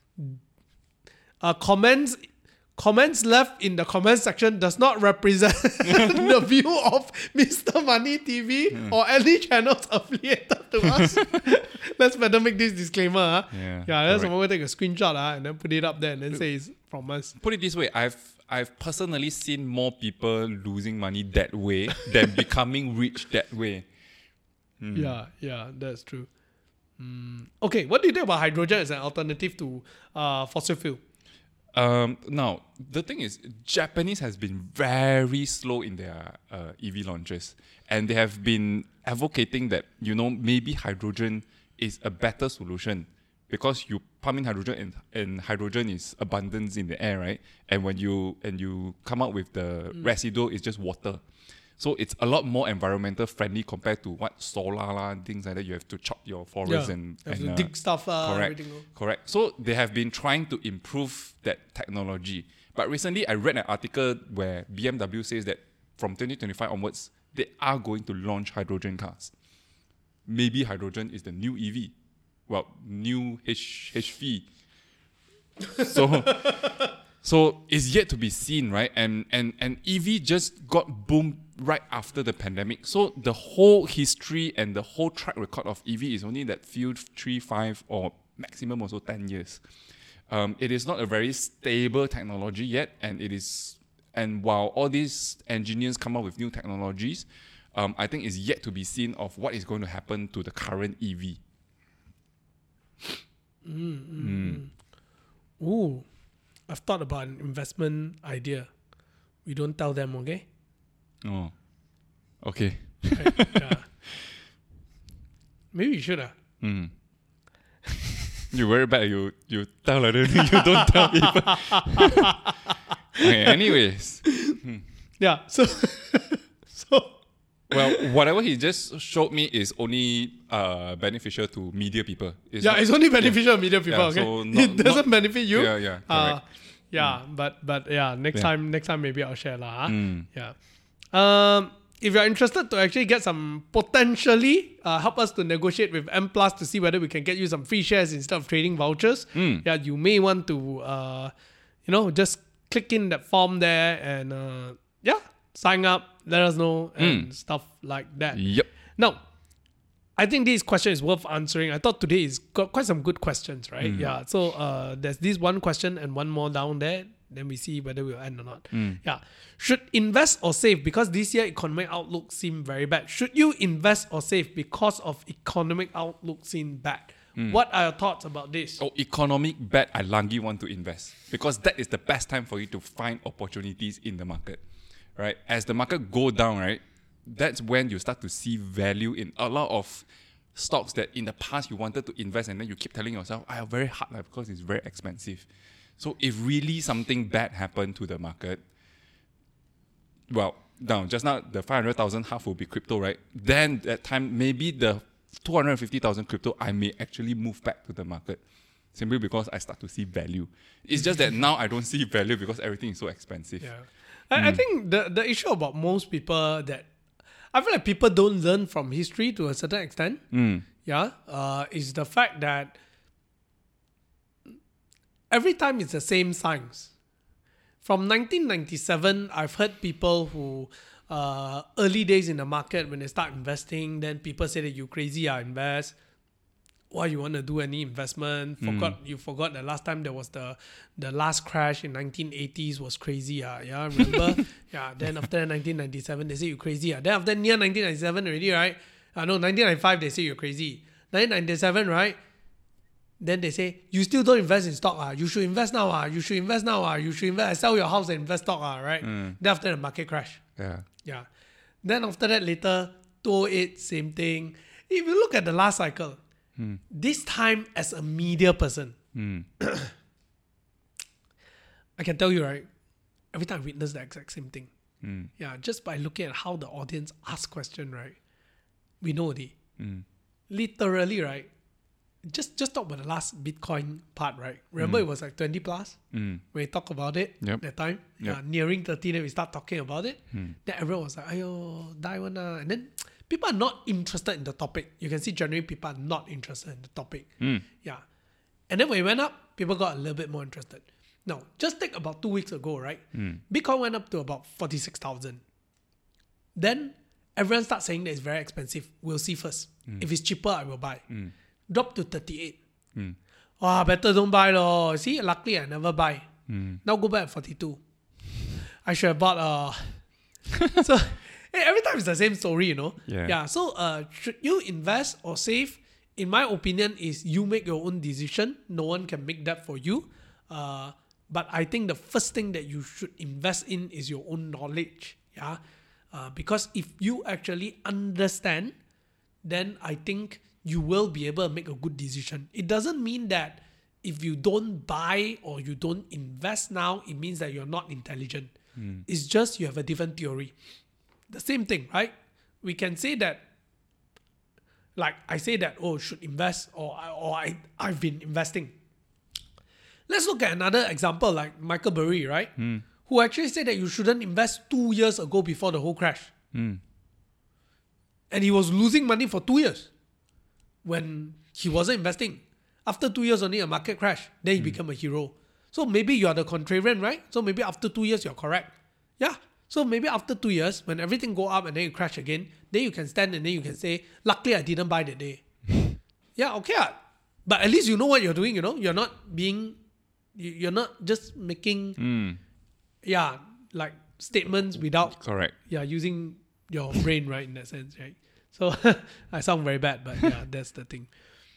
Speaker 1: uh, comments. Comments left in the comment section does not represent the view of Mister Money T V mm. or any channels affiliated to us. Let's better make this disclaimer. Huh?
Speaker 2: Yeah,
Speaker 1: yeah, let's
Speaker 2: correct.
Speaker 1: take a screenshot huh, and then put it up there and then say it's from us.
Speaker 2: Put it this way, I've I've personally seen more people losing money that way than becoming rich that way. Mm.
Speaker 1: Yeah, yeah, that's true. Mm. Okay, what do you think about hydrogen as an alternative to uh, fossil fuel?
Speaker 2: Um, now, the thing is, Japanese has been very slow in their uh, E V launches. And they have been advocating that, you know, maybe hydrogen is a better solution. Because you pump in hydrogen and, and hydrogen is abundance in the air, right? And when you and you come out with the mm. residual, it's just water. So it's a lot more environmental friendly compared to what solar la, and things like that. You have to chop your forest
Speaker 1: yeah,
Speaker 2: and,
Speaker 1: have
Speaker 2: and
Speaker 1: to
Speaker 2: uh,
Speaker 1: dig stuff. Uh,
Speaker 2: correct,
Speaker 1: everything.
Speaker 2: correct. So they have been trying to improve that technology. But recently, I read an article where B M W says that from twenty twenty-five onwards, they are going to launch hydrogen cars. Maybe hydrogen is the new E V. Well, new H HV. So. So it's yet to be seen, right? And and and E V just got boomed right after the pandemic. So the whole history and the whole track record of E V is only that few three, five, or maximum also ten years. Um, it is not a very stable technology yet, and it is. And while all these engineers come up with new technologies, um, I think it's yet to be seen of what is going to happen to the current E V.
Speaker 1: Mm, mm, mm. Ooh. I've thought about an investment idea. We don't tell them, okay?
Speaker 2: Oh, okay.
Speaker 1: Right, yeah. Maybe you should have. Uh.
Speaker 2: Mm. You very bad. You you tell like that. You don't tell people. Okay, anyways.
Speaker 1: Yeah. So, so.
Speaker 2: Well, whatever he just showed me is only uh, beneficial to media people. It's
Speaker 1: yeah,
Speaker 2: not,
Speaker 1: it's only beneficial to media people.
Speaker 2: Yeah,
Speaker 1: okay,
Speaker 2: so not-
Speaker 1: it doesn't
Speaker 2: not-
Speaker 1: benefit you.
Speaker 2: Yeah, yeah,
Speaker 1: Uh,
Speaker 2: correct.
Speaker 1: yeah, but but yeah, next
Speaker 2: Yeah.
Speaker 1: time, next time maybe I'll share lah. Huh?
Speaker 2: Mm.
Speaker 1: Yeah. Um, if you're interested to actually get some potentially uh, help us to negotiate with M Plus to see whether we can get you some free shares instead of trading vouchers.
Speaker 2: Mm.
Speaker 1: Yeah, you may want to uh, you know, just click in that form there and uh, yeah, sign up. Let us know and
Speaker 2: Mm.
Speaker 1: stuff like that.
Speaker 2: Yep.
Speaker 1: Now, I think this question is worth answering. I thought today is got quite some good questions, right?
Speaker 2: Mm.
Speaker 1: Yeah. So uh, there's this one question and one more down there. Then we see whether we'll end or not.
Speaker 2: Mm.
Speaker 1: Yeah. Should invest or save? Because this year economic outlook seem very bad. Should you invest or save because of economic outlook seem bad?
Speaker 2: Mm.
Speaker 1: What are your thoughts about this?
Speaker 2: Oh, economic bet, I langi want to invest because that is the best time for you to find opportunities in the market, right? As the market go down, right, that's when you start to see value in a lot of stocks that in the past you wanted to invest and then you keep telling yourself, I have very hard life because it's very expensive. So if really something bad happened to the market, well, now just now the five hundred thousand half will be crypto, right? Then that time maybe the two hundred fifty thousand crypto, I may actually move back to the market simply because I start to see value. It's just that now I don't see value because everything is so expensive.
Speaker 1: Yeah. I, I think the, the issue about most people that I feel like people don't learn from history to a certain extent.
Speaker 2: Mm.
Speaker 1: yeah, uh, is the fact that every time it's the same signs. From nineteen ninety-seven, I've heard people who, uh, early days in the market, when they start investing, then people say that you crazy, ah, invest. Why you want to do any investment? Forgot you forgot the last time there was the the last crash in nineteen eighties was crazy, ah, yeah, remember? Yeah, then after nineteen ninety-seven, they say you crazy, ah. Then after near nineteen ninety-seven already, right? Uh, no, nineteen ninety-five, they say you're crazy. nineteen ninety-seven, right? Then they say, you still don't invest in stock, ah. You should invest now, ah. You should invest now, ah. You should invest, sell your house and invest stock, ah, right?
Speaker 2: Mm.
Speaker 1: Then after the market crash.
Speaker 2: Yeah.
Speaker 1: Yeah. Then after that, later, two oh eight, same thing. If you look at the last cycle,
Speaker 2: Mm.
Speaker 1: this time as a media person,
Speaker 2: Mm.
Speaker 1: I can tell you, right? Every time I witness the exact same thing.
Speaker 2: Mm.
Speaker 1: Yeah, just by looking at how the audience asks question, right? We know the
Speaker 2: Mm.
Speaker 1: literally, right? Just just talk about the last Bitcoin part, right? Remember
Speaker 2: Mm.
Speaker 1: it was like twenty plus
Speaker 2: Mm.
Speaker 1: when we talk about it
Speaker 2: Yep.
Speaker 1: that time.
Speaker 2: Yep.
Speaker 1: Yeah, nearing thirty, then we start talking about it.
Speaker 2: Mm.
Speaker 1: Then everyone was like, ayo, die one ah. And then people are not interested in the topic. You can see generally people are not interested in the topic.
Speaker 2: Mm.
Speaker 1: Yeah. And then when it went up, people got a little bit more interested. Now, just take about two weeks ago, right?
Speaker 2: Mm.
Speaker 1: Bitcoin went up to about forty-six thousand. Then everyone starts saying that it's very expensive. We'll see first.
Speaker 2: Mm.
Speaker 1: If it's cheaper, I will buy.
Speaker 2: Mm.
Speaker 1: Drop to thirty-eight.
Speaker 2: Mm.
Speaker 1: Ah, better don't buy lor. See, luckily I never buy.
Speaker 2: Mm.
Speaker 1: Now go back at forty-two. I should have bought uh so hey, every time it's the same story, you know.
Speaker 2: Yeah.
Speaker 1: Yeah. So uh should you invest or save? In my opinion, is you make your own decision. No one can make that for you. Uh but I think the first thing that you should invest in is your own knowledge. Yeah. Uh, because if you actually understand, then I think you will be able to make a good decision. It doesn't mean that if you don't buy or you don't invest now, it means that you're not intelligent.
Speaker 2: Mm.
Speaker 1: It's just you have a different theory. The same thing, right? We can say that, like I say that, oh, should invest or, or I, I've been investing. Let's look at another example like Michael Burry, right?
Speaker 2: Mm.
Speaker 1: Who actually said that you shouldn't invest two years ago before the whole crash.
Speaker 2: Mm.
Speaker 1: And he was losing money for two years when he wasn't investing. After two years only a market crash, then he mm. became a hero. So maybe you are the contrarian, right? So maybe after two years you're correct. Yeah. So maybe after two years, when everything go up and then you crash again, then you can stand and then you can say, luckily I didn't buy that day. Yeah, okay. But at least you know what you're doing, you know? You're not being, you're not just making,
Speaker 2: Mm.
Speaker 1: yeah, like statements without,
Speaker 2: Correct.
Speaker 1: yeah, using your brain, right, in that sense, right? So I sound very bad, but yeah, that's the thing.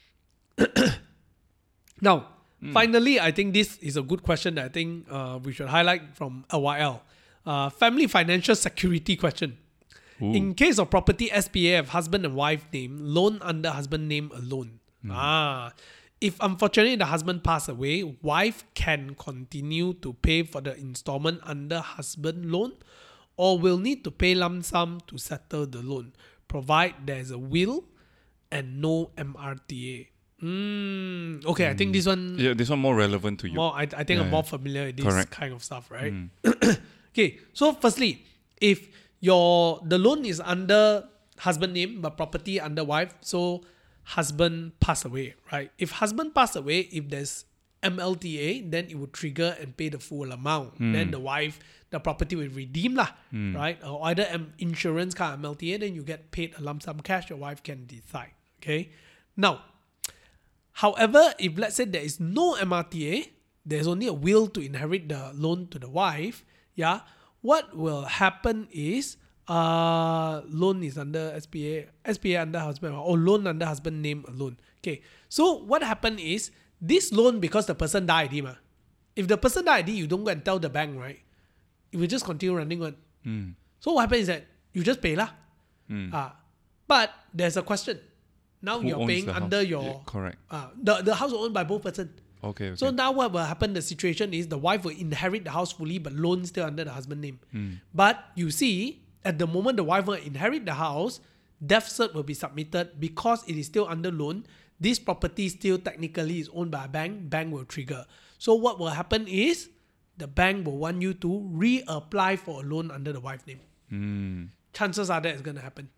Speaker 1: Now, mm. finally, I think this is a good question that I think uh, we should highlight from L Y L. Uh, family financial security question.
Speaker 2: Ooh.
Speaker 1: In case of property S P A of husband and wife name, loan under husband name alone. Mm. Ah, if unfortunately the husband passed away, wife can continue to pay for the installment under husband loan or will need to pay lump sum to settle the loan, provide there's a will and no M R T A. Mm, okay, mm. I think this one...
Speaker 2: Yeah, this one more relevant to you.
Speaker 1: More, I, I think
Speaker 2: yeah,
Speaker 1: I'm more
Speaker 2: yeah.
Speaker 1: familiar with this
Speaker 2: Correct.
Speaker 1: kind of stuff, right?
Speaker 2: Mm.
Speaker 1: Okay, so firstly, if your the loan is under husband name but property under wife, so husband pass away, right? If husband pass away, if there's M L T A, then it would trigger and pay the full amount. Mm. Then the wife, the property will redeem lah, mm. right? Or either um, insurance car M L T A, then you get paid a lump sum cash. Your wife can decide. Okay, now, however, if let's say there is no M R T A, there's only a will to inherit the loan to the wife. Yeah, what will happen is uh loan is under S P A, S P A under husband, or loan under husband name alone. Okay, so what happened is this loan, because the person died, ma. If the person died, you don't go and tell the bank, right? It will just continue running on.
Speaker 2: Mm.
Speaker 1: So what happens is that you just pay lah.
Speaker 2: Mm.
Speaker 1: Uh, but there's a question. Now
Speaker 2: Who
Speaker 1: you're
Speaker 2: owns
Speaker 1: paying
Speaker 2: the
Speaker 1: under
Speaker 2: house?
Speaker 1: your
Speaker 2: Yeah, correct.
Speaker 1: Uh, the the house owned by both person.
Speaker 2: Okay, okay.
Speaker 1: So now what will happen, the situation is the wife will inherit the house fully, but loan still under the husband name.
Speaker 2: Mm.
Speaker 1: But you see, at the moment the wife will inherit the house, death cert will be submitted because it is still under loan. This property still technically is owned by a bank. Bank will trigger. So what will happen is the bank will want you to reapply for a loan under the wife name.
Speaker 2: Mm.
Speaker 1: Chances are that it's going to happen.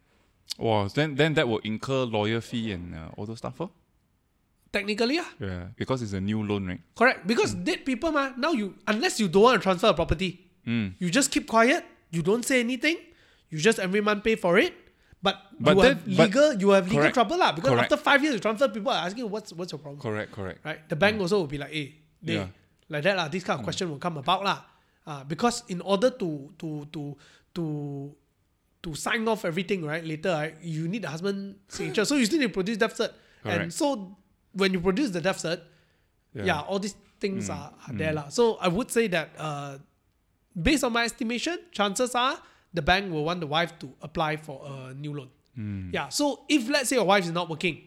Speaker 2: Wow, then then that will incur lawyer fee and uh, all those stuff, huh?
Speaker 1: Technically, yeah.
Speaker 2: Yeah, because it's a new loan, right?
Speaker 1: Correct. Because mm. dead people, ma, now you, unless you don't want to transfer a property,
Speaker 2: mm.
Speaker 1: you just keep quiet, you don't say anything, you just every month pay for it. But,
Speaker 2: but
Speaker 1: you,
Speaker 2: that,
Speaker 1: have legal,
Speaker 2: but
Speaker 1: you have legal
Speaker 2: correct,
Speaker 1: trouble, lah. Because
Speaker 2: correct.
Speaker 1: after five years, you transfer, people are asking, what's what's your problem?
Speaker 2: Correct, correct.
Speaker 1: Right? The bank mm. also will be like, hey, they,
Speaker 2: yeah.
Speaker 1: like that, lah. This kind of mm. question will come about, lah. Uh, because in order to to to to to sign off everything, right, later, right, you need the husband's signature. So you still need to produce death cert. Correct. And so when you produce the death cert, yeah, yeah all these things mm. are, are mm. there. La. So I would say that uh, based on my estimation, chances are the bank will want the wife to apply for a new loan. Mm. Yeah. So if let's say your wife is not working,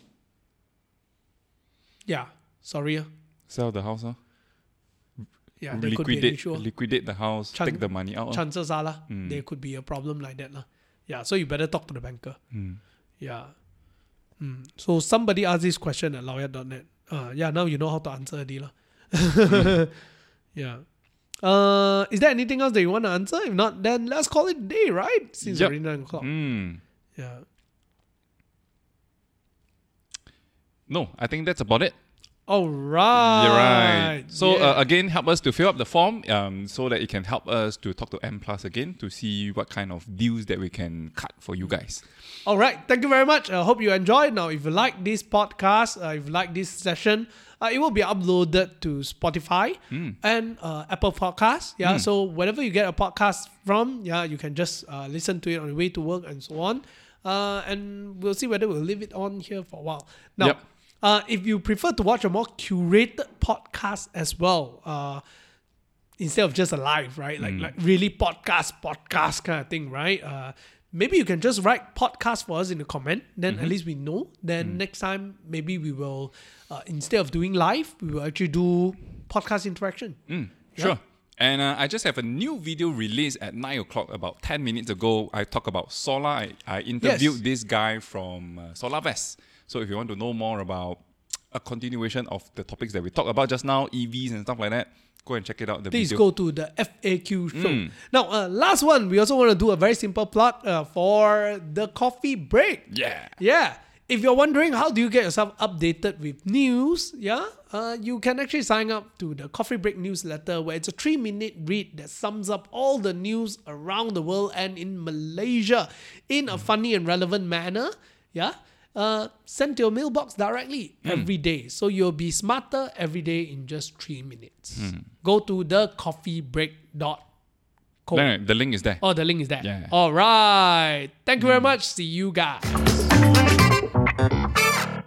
Speaker 1: yeah, sorry. Uh,
Speaker 2: Sell the house, huh?
Speaker 1: Yeah, there
Speaker 2: liquidate,
Speaker 1: could be an issue.
Speaker 2: Liquidate the house, Chan- take the money out.
Speaker 1: Chances are, la, mm. there could be a problem like that. La. Yeah, so you better talk to the banker.
Speaker 2: Mm.
Speaker 1: Yeah. Mm. So somebody asked this question at lawyer dot net. Uh, yeah, now you know how to answer a deal. mm. Yeah. Uh, is there anything else that you want to answer? If not, then let's call it a day, right? Since
Speaker 2: yep.
Speaker 1: already nine o'clock.
Speaker 2: Mm.
Speaker 1: Yeah.
Speaker 2: No, I think that's about it.
Speaker 1: All right.
Speaker 2: You're right. So
Speaker 1: yeah.
Speaker 2: uh, again, help us to fill up the form um, so that it can help us to talk to M Plus again to see what kind of deals that we can cut for you guys.
Speaker 1: All right. Thank you very much. I uh, hope you enjoyed. Now, if you like this podcast, uh, if you like this session, uh, it will be uploaded to Spotify
Speaker 2: mm.
Speaker 1: and uh, Apple Podcasts. Yeah.
Speaker 2: Mm.
Speaker 1: So wherever you get a podcast from, yeah, you can just uh, listen to it on the way to work and so on. Uh, and we'll see whether we'll leave it on here for a while. Now,
Speaker 2: yep.
Speaker 1: Uh, if you prefer to watch a more curated podcast as well, uh, instead of just a live, right? Like, mm. like really podcast, podcast kind of thing, right? Uh, maybe you can just write podcast for us in the comment. Then mm-hmm. at least we know. Then mm. next time, maybe we will, uh, instead of doing live, we will actually do podcast interaction.
Speaker 2: Mm,
Speaker 1: yeah?
Speaker 2: Sure. And uh, I just have a new video released at nine o'clock about ten minutes ago. I talk about Solar. I, I interviewed yes. this guy from uh, SolarVest. So if you want to know more about a continuation of the topics that we talked about just now, E Vs and stuff like that, go and check it out. The
Speaker 1: Please
Speaker 2: video.
Speaker 1: go to the F A Q show.
Speaker 2: Mm.
Speaker 1: Now, uh, last one, we also want to do a very simple plug uh, for the coffee break.
Speaker 2: Yeah.
Speaker 1: Yeah. If you're wondering how do you get yourself updated with news, yeah, uh, you can actually sign up to the Coffee Break newsletter, where it's a three-minute read that sums up all the news around the world and in Malaysia in a funny and relevant manner. Yeah. Uh, send to your mailbox directly mm. every day. So you'll be smarter every day in just three minutes. Mm. Go to the coffee break dot com.
Speaker 2: No, no, the link is there.
Speaker 1: Oh, the link is there.
Speaker 2: Yeah.
Speaker 1: All right. Thank you very much. See you guys.